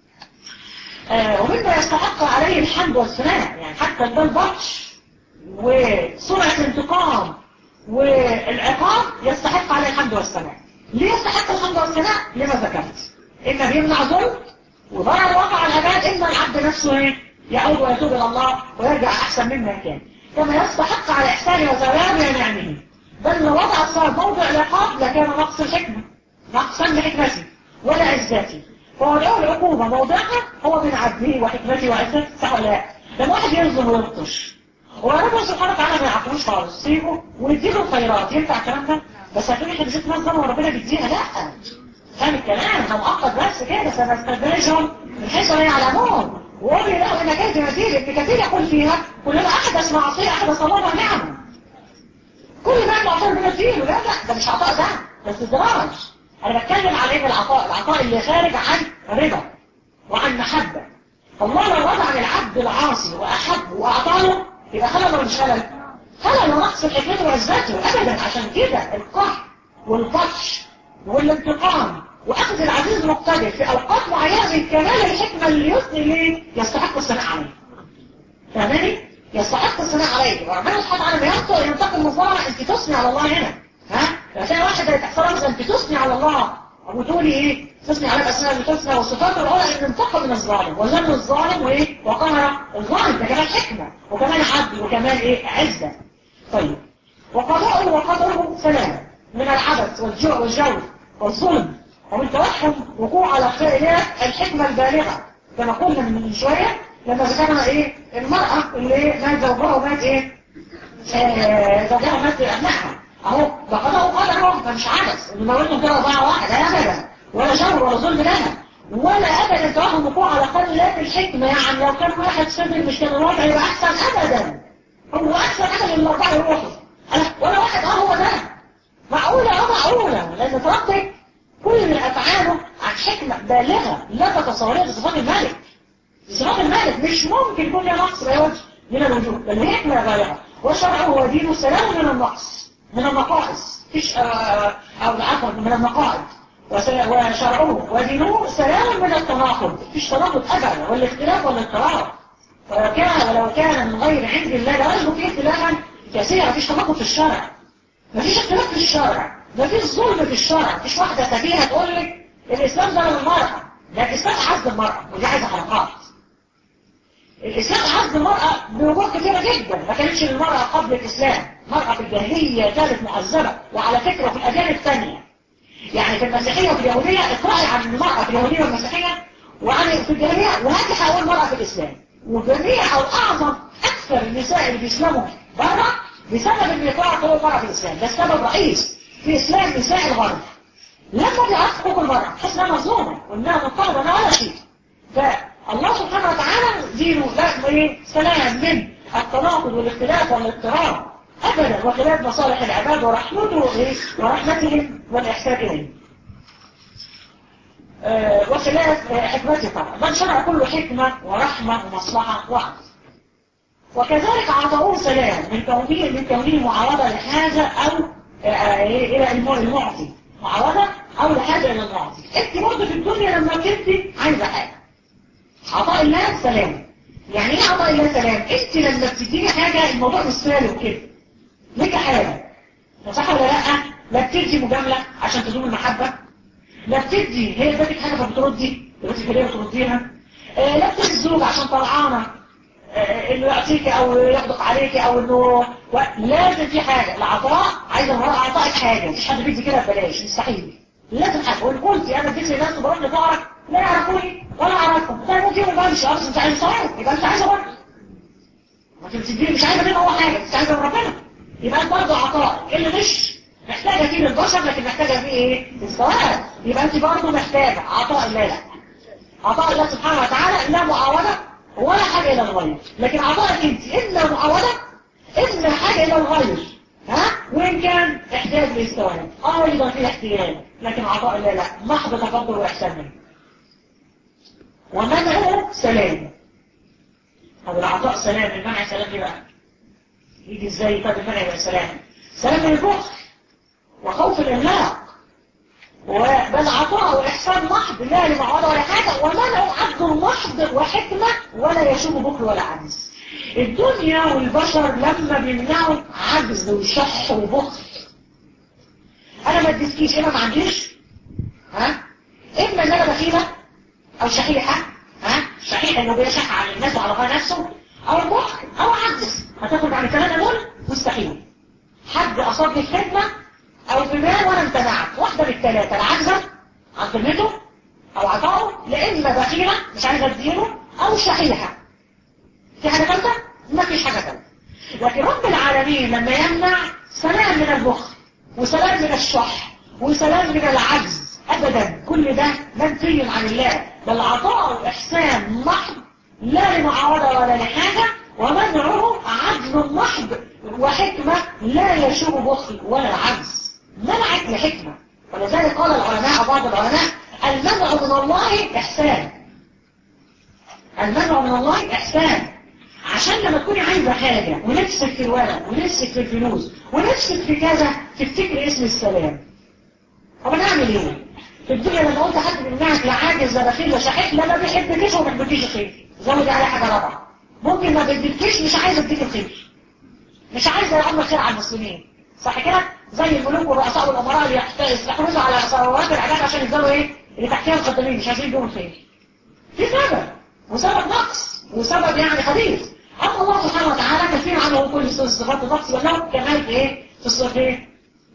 ومما يستحق عليه الحمد والثناء، يعني حتى ده البطش وسرعة الانتقام والعقاب يستحق عليه الحمد والثناء. ليه يستحق الحمد والثناء؟ لما ذكرت إما بيمنع ظلم وضرر وقع العباد، إما العبد نفسه يعود ويتوب إلى الله ويرجع أحسن مما كان، كما يستحق على إحسانه وثوابه نعمه. بل لو وضع صار موضع العقاب لكان نقص الحكمة، نقصا لحكمته ولا عزته. فوضعه العقوبة موضعها هو من عدله وحكمته وعزته، صح ولا لا؟ لما واحد ينظر ويبطش وربنا سبحانه وتعالى ما يعقلوش خالص، سيبه ويديله الخيرات، ينفع الكلام ده؟ بس هتقولي احنا بزيت ناس ظلمة وربنا بيديها. لا، فاهم الكلام؟ ده مؤقت بس كده، سنستدرجهم من حيث لا يعلمون. وقول لي لا، انا جاي بمثيل ابن كثير يقول فيها كلما احدث معصيه احدث الله نعمه. كل ما معطيه بمثيل. لا لا، ده مش عطاء، ده استدراج. انا بتكلم على ايه؟ العطاء اللي خارج عن رضا وعن محبه. الله لو وضع للعبد العاصي واحبه واعطاه يبقى خلل ولا مش خلل؟ خلل ونقص حكمته وعزته ابدا. عشان كده القهر والبطش والانتقام واخذ العزيز المقتدر في اوقات معينه من كمال الحكمه اللي يثني ليه يستحق الثناء عليه. فاهماني؟ يستحق الثناء عليه. وربنا سبحانه وتعالى ينتقم من ظلمه. انت تثني على الله هنا، عشان واحد هيتحصل مثلا انت تثني على الله وتقولي ايه؟ تثني على الاسماء الحسنى والصفات العلى ان انتقم من الظالم وذم الظالم وايه؟ وقهر الظالم. ده كمان حكمه وكمان عدل وكمان ايه؟ عزه. طيب، وقضاؤه وقدره سلام من العبث والجوع والجور والظلم ومن توهم وقوع على خيرات الحكمه البالغه. كما قلنا من شويه لما ذكرنا ايه؟ المراه اللي مات زوجها ومات ايه؟ زوجها ومات ابنائها. اهو ده قضاء وقدره، ده مش عبث اللي موتهم كده ضاع واحد ابدا، ولا جور ولا ظلم لها، ولا ابدا توهم وقوع على خيرات الحكمه. يعني لو كان واحد سبب مش كان الوضع يبقى احسن ابدا. هو احسن ابدا من الاربعه يروحوا ولا واحد. هو ده معقوله. معقوله، لان ترتب كل افعاله حكمة بالغة لا تتصورها بصفات الملك. صفات الملك مش ممكن يكون لها نقص لا وجه من الوجوه، بل هي حكمة بالغة. وشرعه ودينه سلام من النقص، من النقائص، مفيش أو عفوا من النقائض. وشرعه ودينه سلام من التناقض، مفيش تناقض أبدا، والاختلاف والاضطراب. ولو كان من غير عند الله لوجدوا فيه اختلافا كثيرا. مفيش تناقض في الشرع، مفيش اختلاف في الشرع، مفيش ظلم في الشرع. مفيش واحدة سفيهة تقول لك الإسلام ظلم المرأة، لا الإسلام عز المرأة، ودي عايزة حلقات. الإسلام عز المرأة بوجوه كثيرة جدا. ما كانتش المرأة قبل الإسلام، مرأة في الجاهلية كانت معذبة، وعلى فكرة في الأديان الثانية، يعني في المسيحية وفي اليهودية. اقرأي عن المرأة في اليهودية والمسيحية وعن في الجاهلية، وهاتي حقوق المرأة في الإسلام. وجميع أو أعظم أكثر النساء اللي بيسلموا بره بسبب ان يقع حقوق المرأة في الإسلام. ده السبب رئيس في إسلام نساء الغرب. لما بيعرف حقوق المرأة تحس انها مظلومة وانها مضطهدة ما ولا شيء. فالله سبحانه وتعالى دينه لا سلام من التناقض والاختلاف والاضطراب ابدا، وخلاف مصالح العباد ورحمتهم والإحسان إليهم. وخلاف حكمته طبعا، بل شرع كله حكمة ورحمة ومصلحة وعدل. وكذلك عطاؤه سلام من كونه معارضة لحاجة أو إلى المعطي، معارضة أو لحاجة إلى المعطي. أنت برضه في الدنيا لما بتدي عايزة حاجة. عطاء الله سلام. يعني إيه عطاء الله سلام؟ أنت لما بتديني حاجة الموضوع مش سالم كده، ليك حاجة، صح ولا لأ؟ لا بتدي مجاملة عشان تدوم المحبة، لا بتدي هي ادتك حاجة فبتردي دلوقتي هدية بترديها، لا بتدي الزوج عشان طلعانة انه يعطيك او يغضب عليك او انه لازم في حاجة. العطاء عايز المرأة عطائك حاجة، مفيش حد بيدي كده ببلاش، مستحيل، لازم حاجة. وان قلتي انا اديت لناس وبروح لفقرك لا يعرفوني ولا اعرفهم، ده ممكن ما بمشي اصلا. انت عايز صحيح يبقى انت عايزه برضه، ما تديني مش عايزه منه هو حاجة، انت عايزه من ربنا، يبقى انت برضه عطاء اللي مش محتاجة فيه للبشر لكن محتاجة فيه ايه؟ الثواب. يبقى انت برضه محتاجة عطاء الله. لا، عطاء الله سبحانه وتعالى لا معاوضة ولا حاجة إلى الغير، لكن عطائك انت إما معاوضة إما حاجة إلى الغير، ها؟ وإن كان احتاج للثواب أيضا في احتياج، لكن عطاء الله لا، محض تفضل وإحسان منه. ومنعه سلام. طب العطاء سلام، المنع سلام ايه بقى؟ يجي ازاي؟ طب المنع يبقى سلام؟ سلام من البخل وخوف الإملاق، بل عطاء وإحسان محض لا لمعوضة ولا حاجة، ومنعه عدل محض وحكمة ولا يشوب بخل ولا عجز. الدنيا والبشر لما بيمنعوا عجز وشح وبخل، أنا ما اديتكيش أنا ما عنديش، ها؟ إما إن أنا بخيلة أو شحيحة، ها؟ شحيح إنه بيشح على الناس وعلى غير نفسه، أو بخل أو عجز. هتاخد عن الثلاثة دول مستحيل. حد أصاب لي خدمة أو في مال وأنا امتنعت، واحدة من الثلاثة، العجزة عن خدمته أو عطائه، لإما بخيلة مش عايزة أديله، أو شحيحة. في حاجة ثالثة؟ ما فيش حاجة ثالثة. لكن رب العالمين لما يمنع سلام من البخل وسلام من الشح وسلام من العجز أبدا، كل ده منفي عن الله، بل عطاء وإحسان محض لا لمعاوضة ولا لحاجة، ومنعه عدل محض وحكمة لا يشوب بخل ولا عجز. منعت لحكمة، ولذلك قال العلماء بعض العلماء المنع من الله إحسان. المنع من الله إحسان، عشان لما تكوني عايزة حاجة ونفسك في الولد ونفسك في الفلوس ونفسك في كذا تفتكر اسم السلام. طب انا اعمل ايه؟ في الدنيا لما قلت حد بيمنعك لا عاجز لا بخيل لا شحيح لا ما بيحبكيش وما بيحبكيش الخير، زودي على حاجة رابعة، ممكن ما بيديكيش مش عايز اديك الخير، مش عايز يعمل خير على المسلمين، صح كده؟ زي الملوك والرؤساء والامراء اللي يحتفظوا على ثروات العباد عشان يفضلوا ايه؟ اللي تحتيها الخدامين مش عايزين يدوم الخير. في سبب وسبب نقص وسبب يعني حديث. أما الله سبحانه وتعالى كثير عنه كل صفات النقص، وله كمال في ايه؟ في الصفات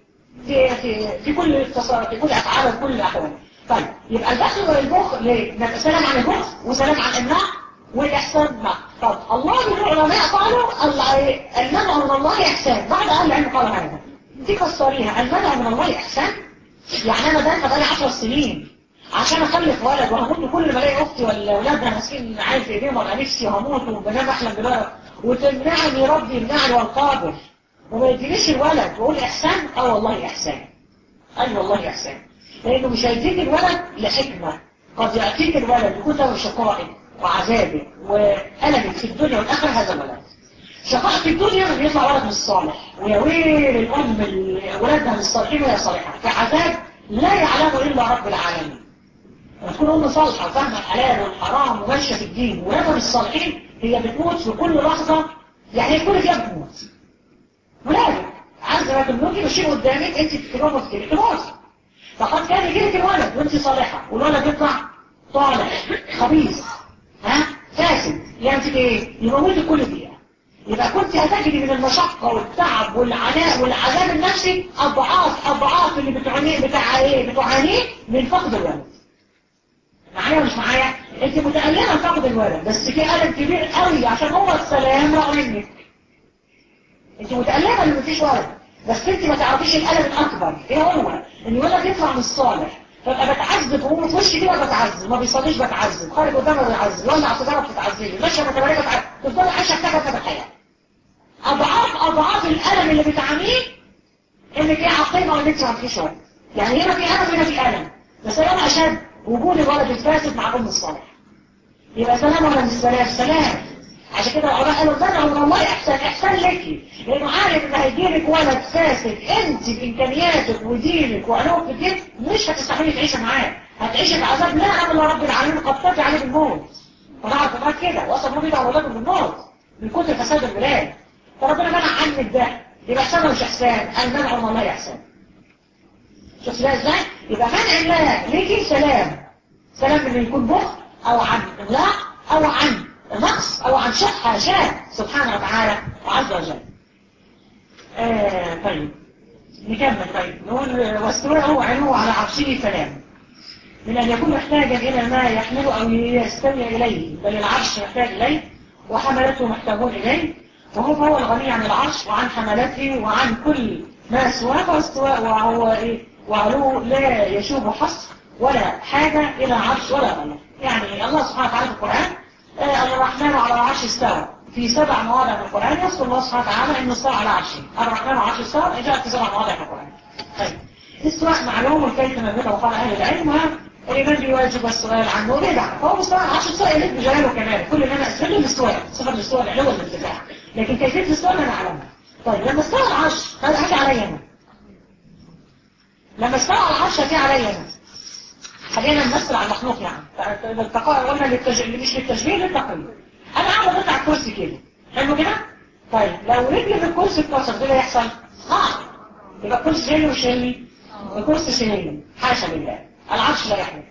في كل التصرف في كل افعال وكل الاحوال. طيب يبقى البخل والبخل ليه؟ سلام عن البخل وسلام عن الامناع والاحسان مع. طب الله من العلماء قالوا المنع من الله احسان، بعد اهل العلم قالوا هذا دي فسريها المنع من الله احسان. يعني انا دايما بقالي 10 سنين عشان اخلف ولد وهموت كل ما الاقي اختي ولا اولادها ماسكين عايز في ايديهم وابقى نفسي وهموت وبنام احلم بده، وتمنعني ربي يمنعني والقادر وما يدينيش الولد، وقول احسان. والله احسان، اي والله احسان. لأنه مش هيديك الولد لحكمة. قد يأتيك الولد يكون له شقائك وعذابك وألمك في الدنيا والآخرة هذا الولد. شقاء في الدنيا ان يطلع ولد مش صالح، ويا ويل الأم اللي ولادها مش صالحين وهي صالحة، في عذاب لا يعلمه إلا رب العالمين. لما تكون أم صالحة وفاهمة الحلال والحرام وماشية في الدين وولادها مش صالحين، هي بتموت في كل لحظة، يعني هي كل دقيقة بتموت. ولادك عايزة ما تموتي ماشيين قدامك انت تكتبوها وتكتبي تموتي. فقد كان يجيلك الولد وانت صالحة والولد يطلع طالع خبيث فاسد، يعمل ايه؟ يموتك كل دقيقة. يبقى كنت هتجري من المشقة والتعب والعناء والعذاب النفسي أضعاف اللي بتعانيه من فقد الولد. معايا مش معايا؟ انت متألمة فقد الولد، بس في ألم كبير قوي عشان هو السلام رأى منك. انت متألمة ان مفيش ولد، بس انت ما تعرفيش الألم الأكبر ايه هو؟ ان الولد يطلع مش صالح، فبقى بتعذب وهو في وشي كده بتعذب، ما بيصليش بتعذب، خارج قدامه بتعذب، يولع سيجاره بتتعذبي، ماشيه متبرجه بتعذب، تفضلي عايشه في الحياه. أضعاف الألم اللي بتعانيه إنك إيه عقيمة وإنك ما فيش ولد. يعني هنا في ألم وهنا في ألم، بس أنا أشد وجود الولد الفاسد مع أم الصالح. يبقى سلام ولا مش سلام؟ سلام. عشان كده العلماء قالوا منعوا من الله إحسان لك، لأنه عارف إن هيجيلك ولد فاسد أنت بإمكانياتك ودينك وعلومك في الدين مش هتستحملي تعيشي معاه، هتعيشي في عذاب لا يعلم إلا رب العالمين قد تجي عليه بالموت. ونعرف الناس كده وأصلا هم بيدعوا أولادهم بالموت من كتر فساد البلاد. فربنا منع عنك ده، يبقى إحسان مش إحسان، المنع من الله إحسان. شوف ده إزاي؟ يبقى منع الله ليكي سلام. سلام إنه يكون بخل أو عن إملاق أو عن نقص أو عن شح شاء سبحانه وتعالى وعز وجل. طيب نكمل. طيب نقول واستواءه علوه على عرشه سلام، من أن يكون محتاجا إلى ما يحمله أو يستوي إليه، بل العرش محتاج إليه وحملته محتاجون إليه، وهو الغني عن العرش وعن حملته وعن كل ما سواه، فاستواء وعلوه لا يشوب حصر ولا حاجة إلى عرش ولا غيره. يعني الله سبحانه وتعالى في القرآن الرحمن على العرش استوى، في 7 مواضع في القرآن يذكر الله سبحانه وتعالى انه استوى على عرشه. الرحمن على العرش استوى جاء في 7 مواضع في القرآن. طيب الاستواء معلوم والكيف مبنى وقال اهل العلم، الإيمان بيواجب السؤال عنه بدعة، فهو مستوى على العرش استوى إليك بجلاله وكماله، كل اللي انا اسفله الاستواء، صفة الاستواء العلو والارتفاع، لكن كيفية الاستواء انا اعلمها. طيب لما استوى على العرش هذا حاجة عليا انا، لما استوى على العرش هذه عليا انا، خلينا نمثل على المخلوق يعني التقاء قلنا مش للتشبيه للتقريب. انا قاعد بطلع الكرسي كده حلو كده. طيب لو رجلي في الكرسي اتكسر ده اللي يحصل يبقى الكرسي شايله مش شايلني، الكرسي شايلني حاشا لله. العرش لا يحمل،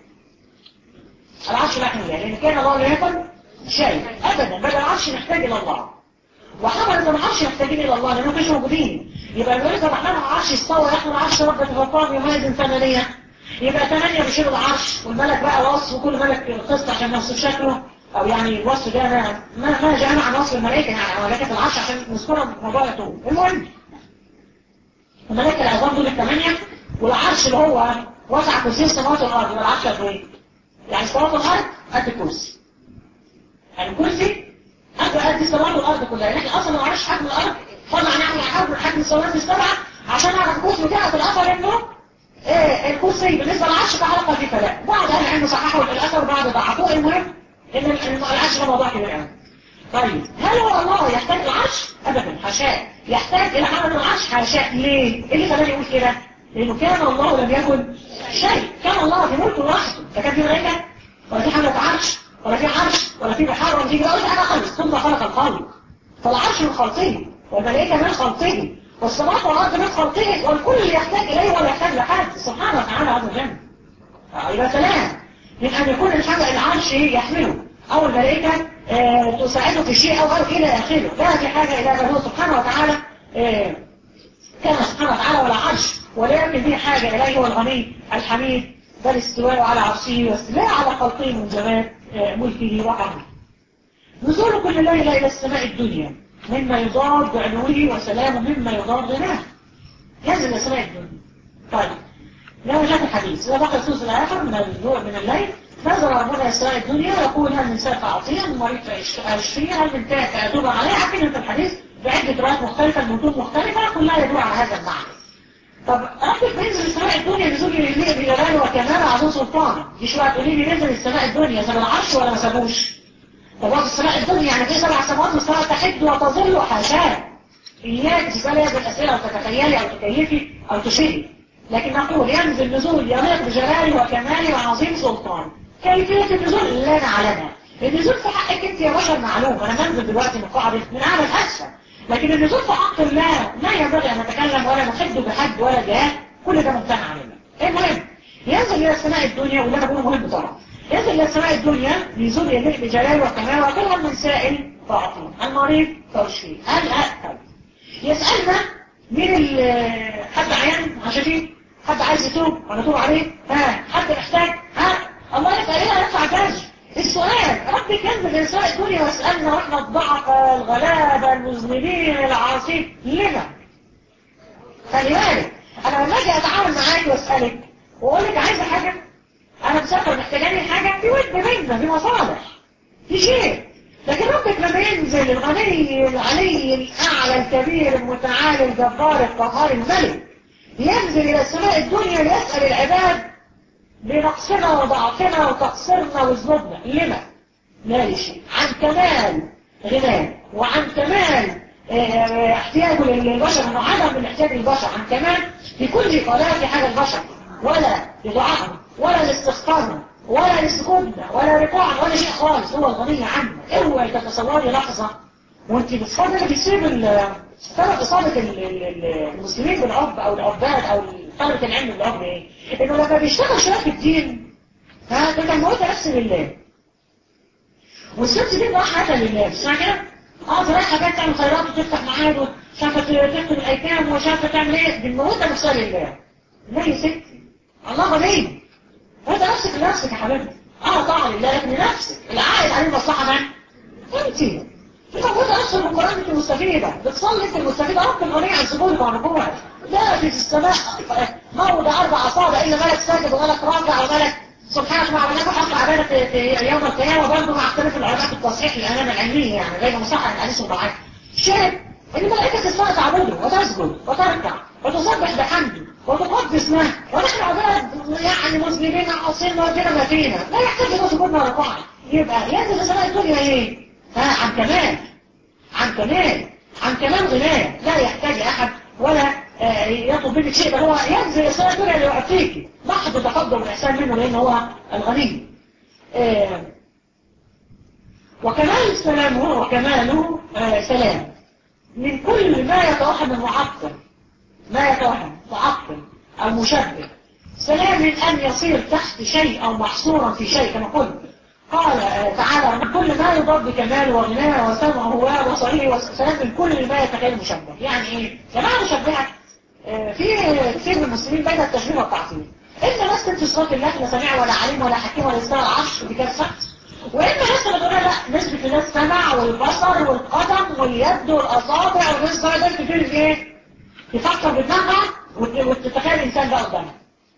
العرش لا يحمل لان كان الله لا يكن شيء ابدا، بل العرش محتاج الى الله وحملة العرش محتاجين الى الله لانه مش موجودين. يبقى الملك الرحمن على العرش استوى يحمل العرش رب الغفار يومئذ ثمانية، يبقى 8 بيشيلوا العرش والملك بقى وصف وكل ملك قسط عشان نوصف شكله، او يعني الوصف ده ما جاءنا عن وصف الملائكة يعني ملائكة العرش عشان نذكرها موضوع يطول. المهم الملائكة العظام دول 8 والعرش اللي هو وسع كرسي السماوات والارض، يبقى العرش قد ايه؟ يعني السماوات والارض قد الكرسي، يعني الكرسي قد السماوات والارض كلها، يعني احنا اصلا العرش حجم الارض طبعا نعمل حجم السماوات السبعة عشان نعرف الكرسي بتاعه في الاثر انه الكرسي بالنسبة للعرش كحلقة في فلاء. بعض أهل العلم صححوا الأثر بعض ضعفوه. المهم إن العرش ده موضوع كبير قوي. طيب هل هو الله يحتاج العرش؟ أبدا حاشاه. يحتاج إلى حمل العرش؟ حاشاه. ليه؟ إيه اللي خلاني يقول كده؟ لأنه كان الله لم يكن شيء، كان الله في ملكه لوحده، لا كان في ملائكة ولا في حملة عرش ولا في عرش ولا في بحار ولا في جبال ولا حاجة خالص، ثم خلق الخلق. فالعرش من خلقه والملائكة من خلقه والسماوات والارض من خلقه والكل يحتاج اليه ولا يحتاج لحد سبحانه وتعالى عز وجل. يبقى سلام من ان يكون الحاجه العرش يحمله او الملائكه تساعده في شيء او الى اخره، لا في حاجه الى هو سبحانه وتعالى كان سبحانه وتعالى ولا عرش ولا يمكن به حاجه اليه، هو الغني الحميد، بل استواء على عرشه واستواء على خلقه من جمال ملكه وقهره. نزول كل ليله الى السماء الدنيا مما يضاد بعلوه وسلامه مما يضاد غناه، ينزل السماء الدنيا. طيب لو جاء الحديث إذا بقى الثلث الآخر من الليل نزل ربنا السماء الدنيا يقول هل من ساعة أعطيها من مريض فأشفيها هل من تاء أتوب عليها. عارفين أنت الحديث بعدة روايات مختلفة المتون مختلفة كلها يدور على هذا المعنى. طب ربك بينزل السماء الدنيا نزول يليق بجلاله وكماله عظيم سلطانه. دي شويه تقولي لي نزل السماء الدنيا ساب العرش ولا ما سابوش؟ طب هو في السماء الدنيا يعني في 7 سماوات والسماء تحد وتظل وحاشاه. إياك تسألي هذه الأسئلة أو تتخيلي أو تكيفي أو تشيري. لكن نقول ينزل نزول يليق بجلاله وكماله وعظيم سلطانه. كيفية النزول لا نعلمها. النزول في حقك أنت يا بشر معلوم. أنا بنزل دلوقتي من قاعدة من أعلى الأسفل. لكن النزول في حق الله ما ينبغي أن نتكلم ولا نحد بحد ولا جهاد. كل ده ممتنع علينا. المهم ينزل إلى السماء الدنيا واللي أنا بقوله مهم طبعا. ينزل إلى السماء الدنيا نزول يليق بجلاله وكماله وكلها من سائل فأعطيه. المريض فأشفيه. الأكل يسألنا مين حد عيان عشان حد عايز يتوب ولا توب عليه؟ حد محتاج؟ الله يسأل ايه هيدفع جاج. السؤال ربك ينزل الى سماء الدنيا ويسألنا واحنا الضعفاء الغلابة المذنبين العاصين لما؟ خلي بالك انا لما اجي اتعامل معاك واسألك واقول لك عايزة حاجة انا مسافر محتاجاني حاجة في ود بيننا في مصالح في شيء. لكن ربك لما ينزل الغني العلي الأعلى الكبير المتعالي الجبار القهار الملك ينزل إلى السماء الدنيا ليسأل العباد بنقصنا وضعفنا وتقصيرنا وذنوبنا لما؟ لا لشيء عن كمال غناه وعن كمال احتياجه للبشر انه عدم من احتياج البشر عن كمال في كل قضايا في حاجة البشر ولا لضعفنا ولا لاستغفارنا ولا لسجودنا ولا ركوعنا ولا شيء خالص. هو الغني عنه. اوعي تتصوري لحظة وانت بتصدق بيسيب سبب إصابة المسلمين بالعب او العباد او طالب العلم بالعب ايه؟ انه لما بيشتغل شوية في الدين تبقى موتة نفس لله والست دي راحة لله. بسمع كده؟ رايحة بقى تعمل خيرات وتفتح معاد وشافة تخدم الايتام وشافة تعمل ايه؟ دي الموتة نفسها لله. لا يا ستي الله غني. انت نفسك لنفسك يا حبيبتي. طبعا لله لكن لنفسك العائد عليه المصلحة من؟ انت موجودة نفس القرآن انت مستفيدة بتصلي انت المستفيدة رب الغني عن سجودك وعن ركوعك. لا في السماء موضع 4 أصابع إلا ملك ساجد وملك راكع وملك سبحانك مع ملك حق عبادة يوم القيامة برضه مع اختلاف العلماء في التصحيح الأمانة العلمية يعني غير مصحح الحديث وضعيف. شاهد ان ملائكة السماء تعبده وتسجد وتركع وتسبح بحمده وتقدس له ونحن عباد يعني مسلمين عاصين ودينا ما فينا لا يحتاج الى سجودنا وركوعنا. يبقى ينزل في سماء الدنيا ايه؟ عن كمال عن كمال غناه لا يحتاج احد ولا يطلب منك شيء. بل هو ينزل في سماء الدنيا ليعطيك محض تقدم الاحسان منه لان هو الغني. وكمال سلامه وكماله سلام من كل ما يتوهم المعطل معطل أو مشبه. سلام من أن يصير تحت شيء أو محصورا في شيء كما قلت. قال تعالى من كل ما يضاد بكماله وغناه وسمعه وبصره وسلام من كل ما يتخيل مشبه. يعني إيه؟ جماعة مشبهة في كثير من المسلمين بين التشبيه والتعطيل. إن ناس تنسي صفات الله لا سميع ولا عليم ولا حكيم ولا يستوى العرش بكارثة. وإما ناس بتقول لا نسبة الله السمع والبصر والقدم واليد والأصابع والناس بقى ده تفكر إيه؟ تفكر بدماغها وتتخيل الإنسان ده قدامها.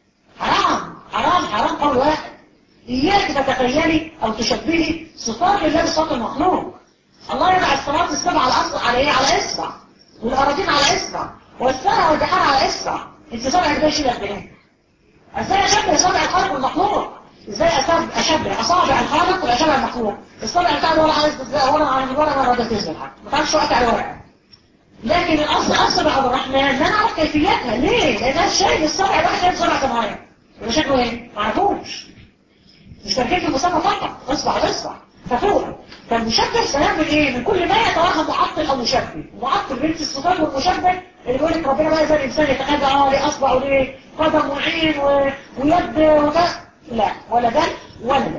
حرام قول واحد. إياك تتخيلي أو تشبهي صفات الله بصفات المخلوق. الله يضع السماوات السبع على إصبع والأراضين على إصبع والسماء والبحار على إصبع. أنت صبعك ده يشيل قد إيه؟ إزاي أشبه صبع الخالق والمخلوق؟ ازاي اشبه اصابع الخالق والاشبه المخلوق؟ الصابع بتاعي ولا عايز ولا مرة ده تنزل حاجه ما تعرفش وقت على ورقه. لكن الاصل اصبع الرحمن لا نعرف كيفيتها. ليه؟ لانها شايف الصبع الواحد شايف صبع كمان يبقى شكله ايه؟ ما عرفوش. مش تركيب المسمى فقط اصبع ففوق. فالمشبه سلام من ايه؟ من كل ما يتوهم معطل او مشبه. معطل بنت الصفات والمشبه اللي بيقول لك ربنا بقى زي الانسان يتخيل ليه اصبع وليه قدم وعين ويد وده. لا ولا ده ولا ده.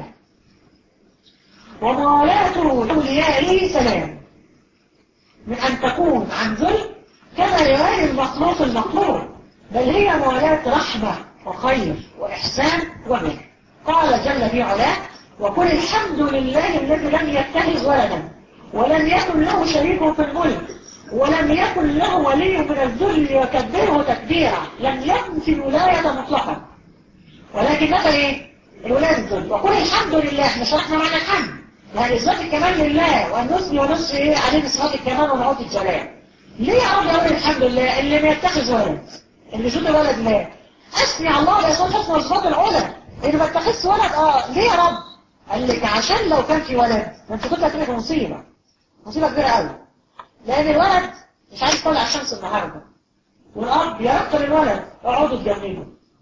وموالاة الأولياء سلام من أن تكون عن ذل كما يوالي المخلوق بل هي موالاة رحمة وخير وإحسان وبر. قال جل في علاه وقل الحمد لله الذي لم يتخذ ولدا ولم يكن له شريك في الملك ولم يكن له ولي من الذل يكبره تكبيرا. لم ينفي الولاية مطلقا ولكن نفى ايه؟ الولاية الذل. وقل الحمد لله. احنا شرحنا معنى الحمد يعني إثبات الكمال لله وأن نثني ونثني ايه عليه بصفات الكمال ونعوت الجلال. ليه يا رب يقول الحمد لله اللي ما يتخذ ولد اللي يشوف ولد لا. أثني على الله بأسماء الحسنى وصفات العلى اللي ما اتخذش ولد. ليه يا رب؟ قال لك عشان لو كان في ولد ما انت كنت هتبقى في مصيبة كبيرة قوي. لأن الولد مش عايز يطلع الشمس النهارده، والأب يرقل الولد اقعدوا تجننوا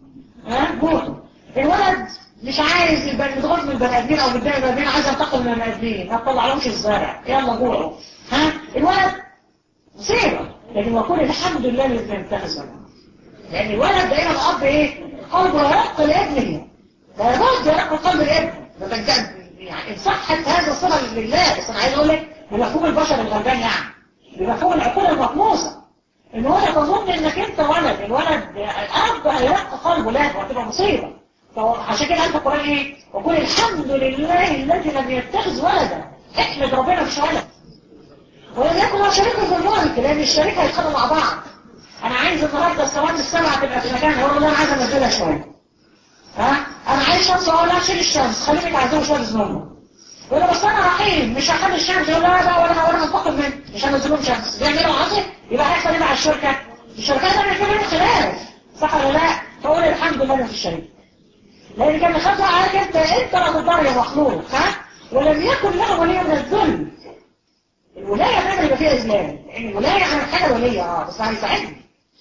موتوا. الولد مش عايز يتغاظ من البني ادمين او متضايق من البني ادمين، عايز ينتقم من البني ادمين، ما تطلعلهمش الزرع يلا جوعوا. الولد مصيبه. لكن وكل الحمد لله اللي بنتخذ منه، لان الولد دايما الاب قلبه يرقل ابنه، لا يرد يرقل قلب الابن. يعني ان صحت هذا الصله لله. بس انا عايز اقول لك بمفهوم البشر الغلبان، يعني بمفهوم العقول المطموسه، ان هو تظن انك انت ولد. الولد الاب هيرق قلبه، لا وهتبقى مصيبه. عشان كده قال في القران وقل الحمد لله الذي لم يتخذ ولدا. احمد ربنا مش ولد، ولم يكن له شريك في الملك، لان الشريك هيتخانقوا مع بعض. انا عايز النهارده الثواني السبعه تبقى في مكانها، يقول له انا عايز انزلها شويه. انا عايز شمس، اقول لا شيل الشمس خليني تعزله شويه بزنومه. يقول له بس انا رحيم مش هخلي الشمس. يقول لا لا ولا هنتقم منه مش هنزلهم شمس. بيعملوا عصر يبقى هيحصل ايه مع الشركه؟ الشركات ده بيعملوا خلاف، صح ولا لا؟ فقول الحمد لله ما في الشريك، لان كان خدها عليك انت رب يا مخلوق. ولم يكن له ولي من الذل. الولايه دايما يبقى فيها اذلال، لان الولايه عن حاجه وليه بس هيساعدني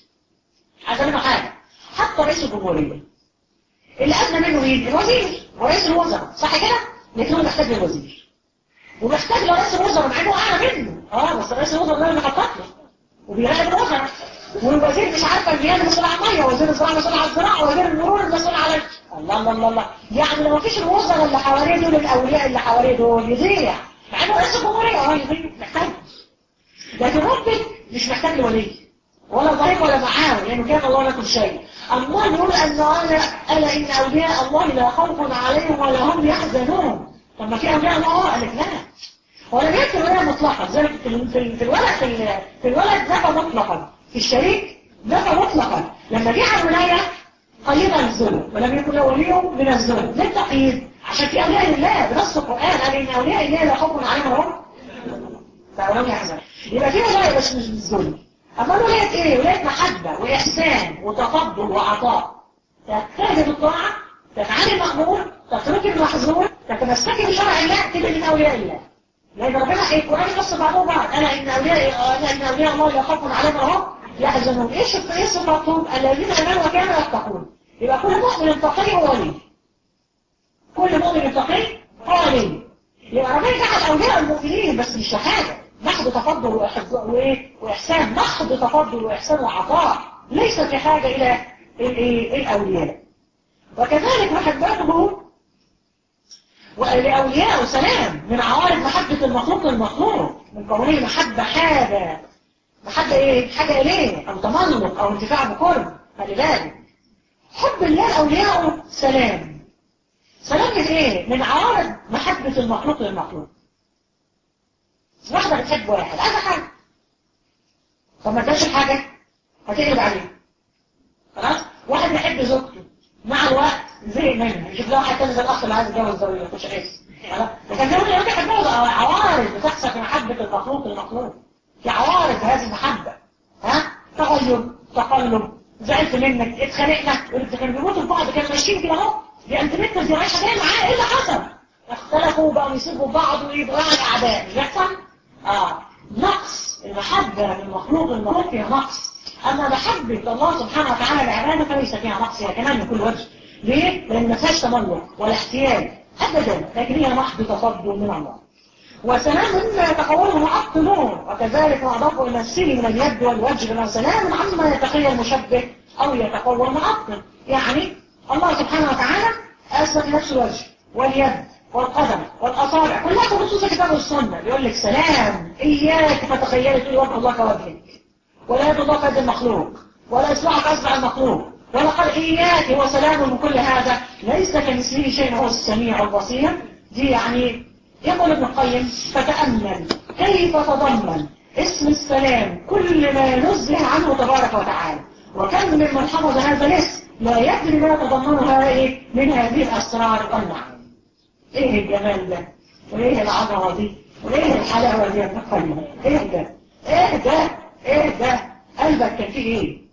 عشان منه حاجه. حتى رئيس الجمهوريه اللي ادنى منه مين؟ الوزير ورئيس الوزراء، صح كده؟ لكن هو محتاج للوزير ومحتاج لرئيس الوزراء مع انه اعلى منه. بس رئيس الوزراء ده اللي خطط له وبيراقب الوزراء، والوزير مش عارفه البيئه مسؤول عن الميه، وزير الزراعه مسؤول عن الزراعه، وزير المرور مسؤول على الله الله الله الله. يعني لو مفيش الوزراء اللي حواليه دول، الاولياء اللي حواليه دول، يضيع. مع انه رئيس الجمهوريه يضيع، محتاج. لكن ربي مش محتاج لولي ولا ضريب ولا معاون، لانه كان الله لكم شيء. الله يقول ألا إن أولياء الله لا خوف عليهم ولا هم يحزنون. طب ما في أولياء الله قال لك لا، ولم يكن ولاية مطلقة. زي في الولد نفى مطلقا، في الشريك نفى مطلقا. لما جه على الولاية قيدها الظلم، ولم يكن له ولي من الظلم. ليه التقييد؟ عشان في أولياء الله بنص القرآن قال إن أولياء الله لا خوف عليهم ولا هم يحزنون. يبقى في ولاية بس مش بالظلم. أما ولاية إيه؟ ولاية محبة وإحسان وتفضل وعطاء. تجتهد الطاعة، تفعل المأمور، تترك المحظور، تتمسك بشرع الله، تبقى من أولياء الله. لأن ربنا القرآن يقص بعضهم بعض. ألا إن أولياء الله لا خوف عليهم ولا هم يحزنون. إيش صفاتهم؟ الذين آمنوا وكانوا يتقون. يبقى كل مؤمن تقي هو ولي. كل مؤمن تقي هو ولي. يبقى ربنا جعل أولياء المؤمنين بس مش حاجة. محض تفضل وإحسان، محض تفضل وإحسان وعطاء، ليس في حاجة إلى الأولياء. وكذلك محبته ولأولياء سلام من عوارض محبة المخلوق للمخلوق، من قوله محبة حاجة حاجة إليه أو تملق أو انتفاع بقرب. خلي بالك حب الله أولياءه سلام. سلام من إيه؟ من عوارض محبة المخلوق للمخلوق. واحدة بتحب واحد عايزة حاجة، طب ما اداش الحاجة هتقلب عليه. خلاص؟ واحد بيحب زوجته، مع الوقت زي منها يشوف لها حاجة زي الأخ اللي عايز يتجوز زوجته ما ياخدش عيش. لكن زي ما بيحبوا عوارض بتحصل في محبة المخلوق للمخلوق. في عوارض هذه المحبة. تغير، تقلب، زعلت منك، اتخانقنا، كانوا بيموتوا في بعض، كانوا ماشيين كده اهو، دي انت بنت دي عايشه جايه معاه، ايه اللي حصل؟ اختلفوا بقوا يسيبوا بعض ويبقوا اعداء. مش بيحصل؟ نقص المحبة من المخلوق للمخلوق فيها نقص. أما محبة الله سبحانه وتعالى لعباده فليس فيها نقص، هي كمان من كل وجه. ليه؟ لأن ما فيهاش تملق ولا احتياج أبدا، لكن هي محض تفضل من الله. وسلام مما يتقوله معطلون، وكذلك ما أضافه إلى السين من اليد والوجه، وسلام عما يتقي المشبه أو يتقوى المعطل. يعني الله سبحانه وتعالى أثبت نفس الوجه واليد والقدم والأصابع كلها بخصوص الكتاب والسنة. بيقول لك سلام إياك فتخيلي تقول وجه الله كوجهك، ولا يد الله كيد المخلوق، ولا إصبعك أصبع المخلوق، ولا قال إياك. هو سلام من كل هذا، ليس كمثله شيء، هو السميع البصير. دي يعني يقول ابن القيم فتأمل كيف تضمن اسم السلام كل ما نزه عنه تبارك وتعالى، وكم ممن حفظ هذا الاسم لا يدري ما تضمنها من هذه الأسرار والمعاني. ايه الجمال ده، وايه العظمه دي، وايه الحلاوه دي يا ابن القيم. ايه ده قلبك كان فيه ايه؟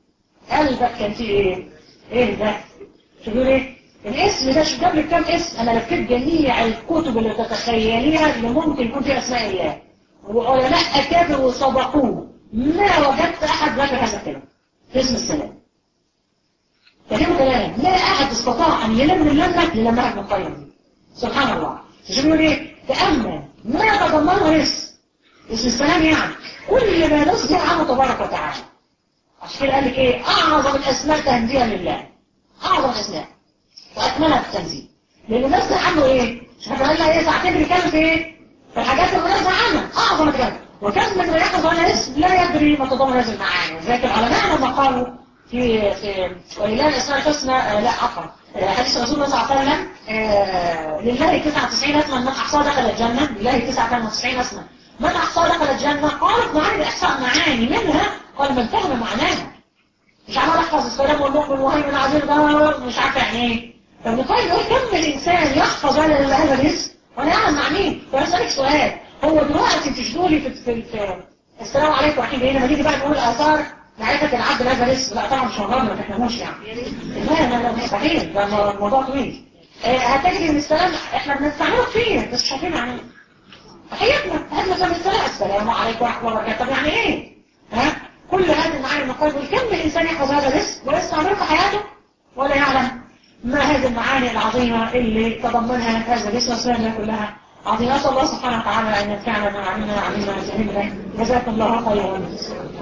قلبك كان فيه ايه؟ ايه ده؟ شو بيقول ايه؟ الاسم ده شو جاب لك كام اسم؟ انا لفيت جميع الكتب اللي تتخيليها اللي ممكن يكون فيها اسماء الله، وعلماء اكابر وسبقوه، ما وجدت احد ذكر هذا الكلام في اسم السلام. كلمه كلام لا احد استطاع ان يلم اللمه للمها ابن القيم. سبحان الله. شو بيقول ايه؟ تامل ما تضمنه اسم السلام، يعني كل ما نصدر عنه تبارك وتعالى. عشان كده قال لك ايه؟ اعظم الاسماء تهديها لله، اعظم الاسماء واكملها في التنزيل، لان الناس عنه ايه؟ احنا قال لها ايه؟ ساعتين بيتكلم في ايه؟ في الحاجات المنازع عنها اعظم الكلام، وكم من يحفظ عنها اسم لا يدري ما تضمن هذه المعاني. وذلك العلماء لما قالوا في ولله الاسماء الحسنى لا عفوا حديث رسول الله صلى الله عليه وسلم لله 99 اسما من احصاها دخل الجنه، لله 99 اسما من احصاها دخل الجنه. قالت معاني احصاء معاني منها قال من فهم معناها، مش عمال احفظ السلام والمؤمن وهيمن عزيز ده مش عارفه يعني ايه. فابن القيم يقول كم الانسان يحفظ هذا الاسم وانا يعلم معنيه. فاسالك سؤال، هو دلوقتي تشدولي في السلام عليكم ورحمه الله لما نيجي بقى نقول اثار معرفه العبد بهذا الاسم، لا طبعا مش مجرد ما تفهموش يعني، لا مستحيل، ده الموضوع طويل. هتجد ان السلام احنا بنستعمله كتير بس مش عارفين معناه. حياتنا هذا مثلا السلام عليكم ورحمه الله وبركاته، طب يعني ايه؟ ها؟ كل هذه المعاني المقايضة، كم الإنسان يحفظ هذا الاسم ويستعمله في حياته ولا يعلم ما هذه المعاني العظيمة اللي تضمنها هذا الاسم والسلام كلها عظيمة. الله سبحانه وتعالى أن ينفعنا ما علمنا وعلمنا وجهلنا. جزاكم الله خيرا.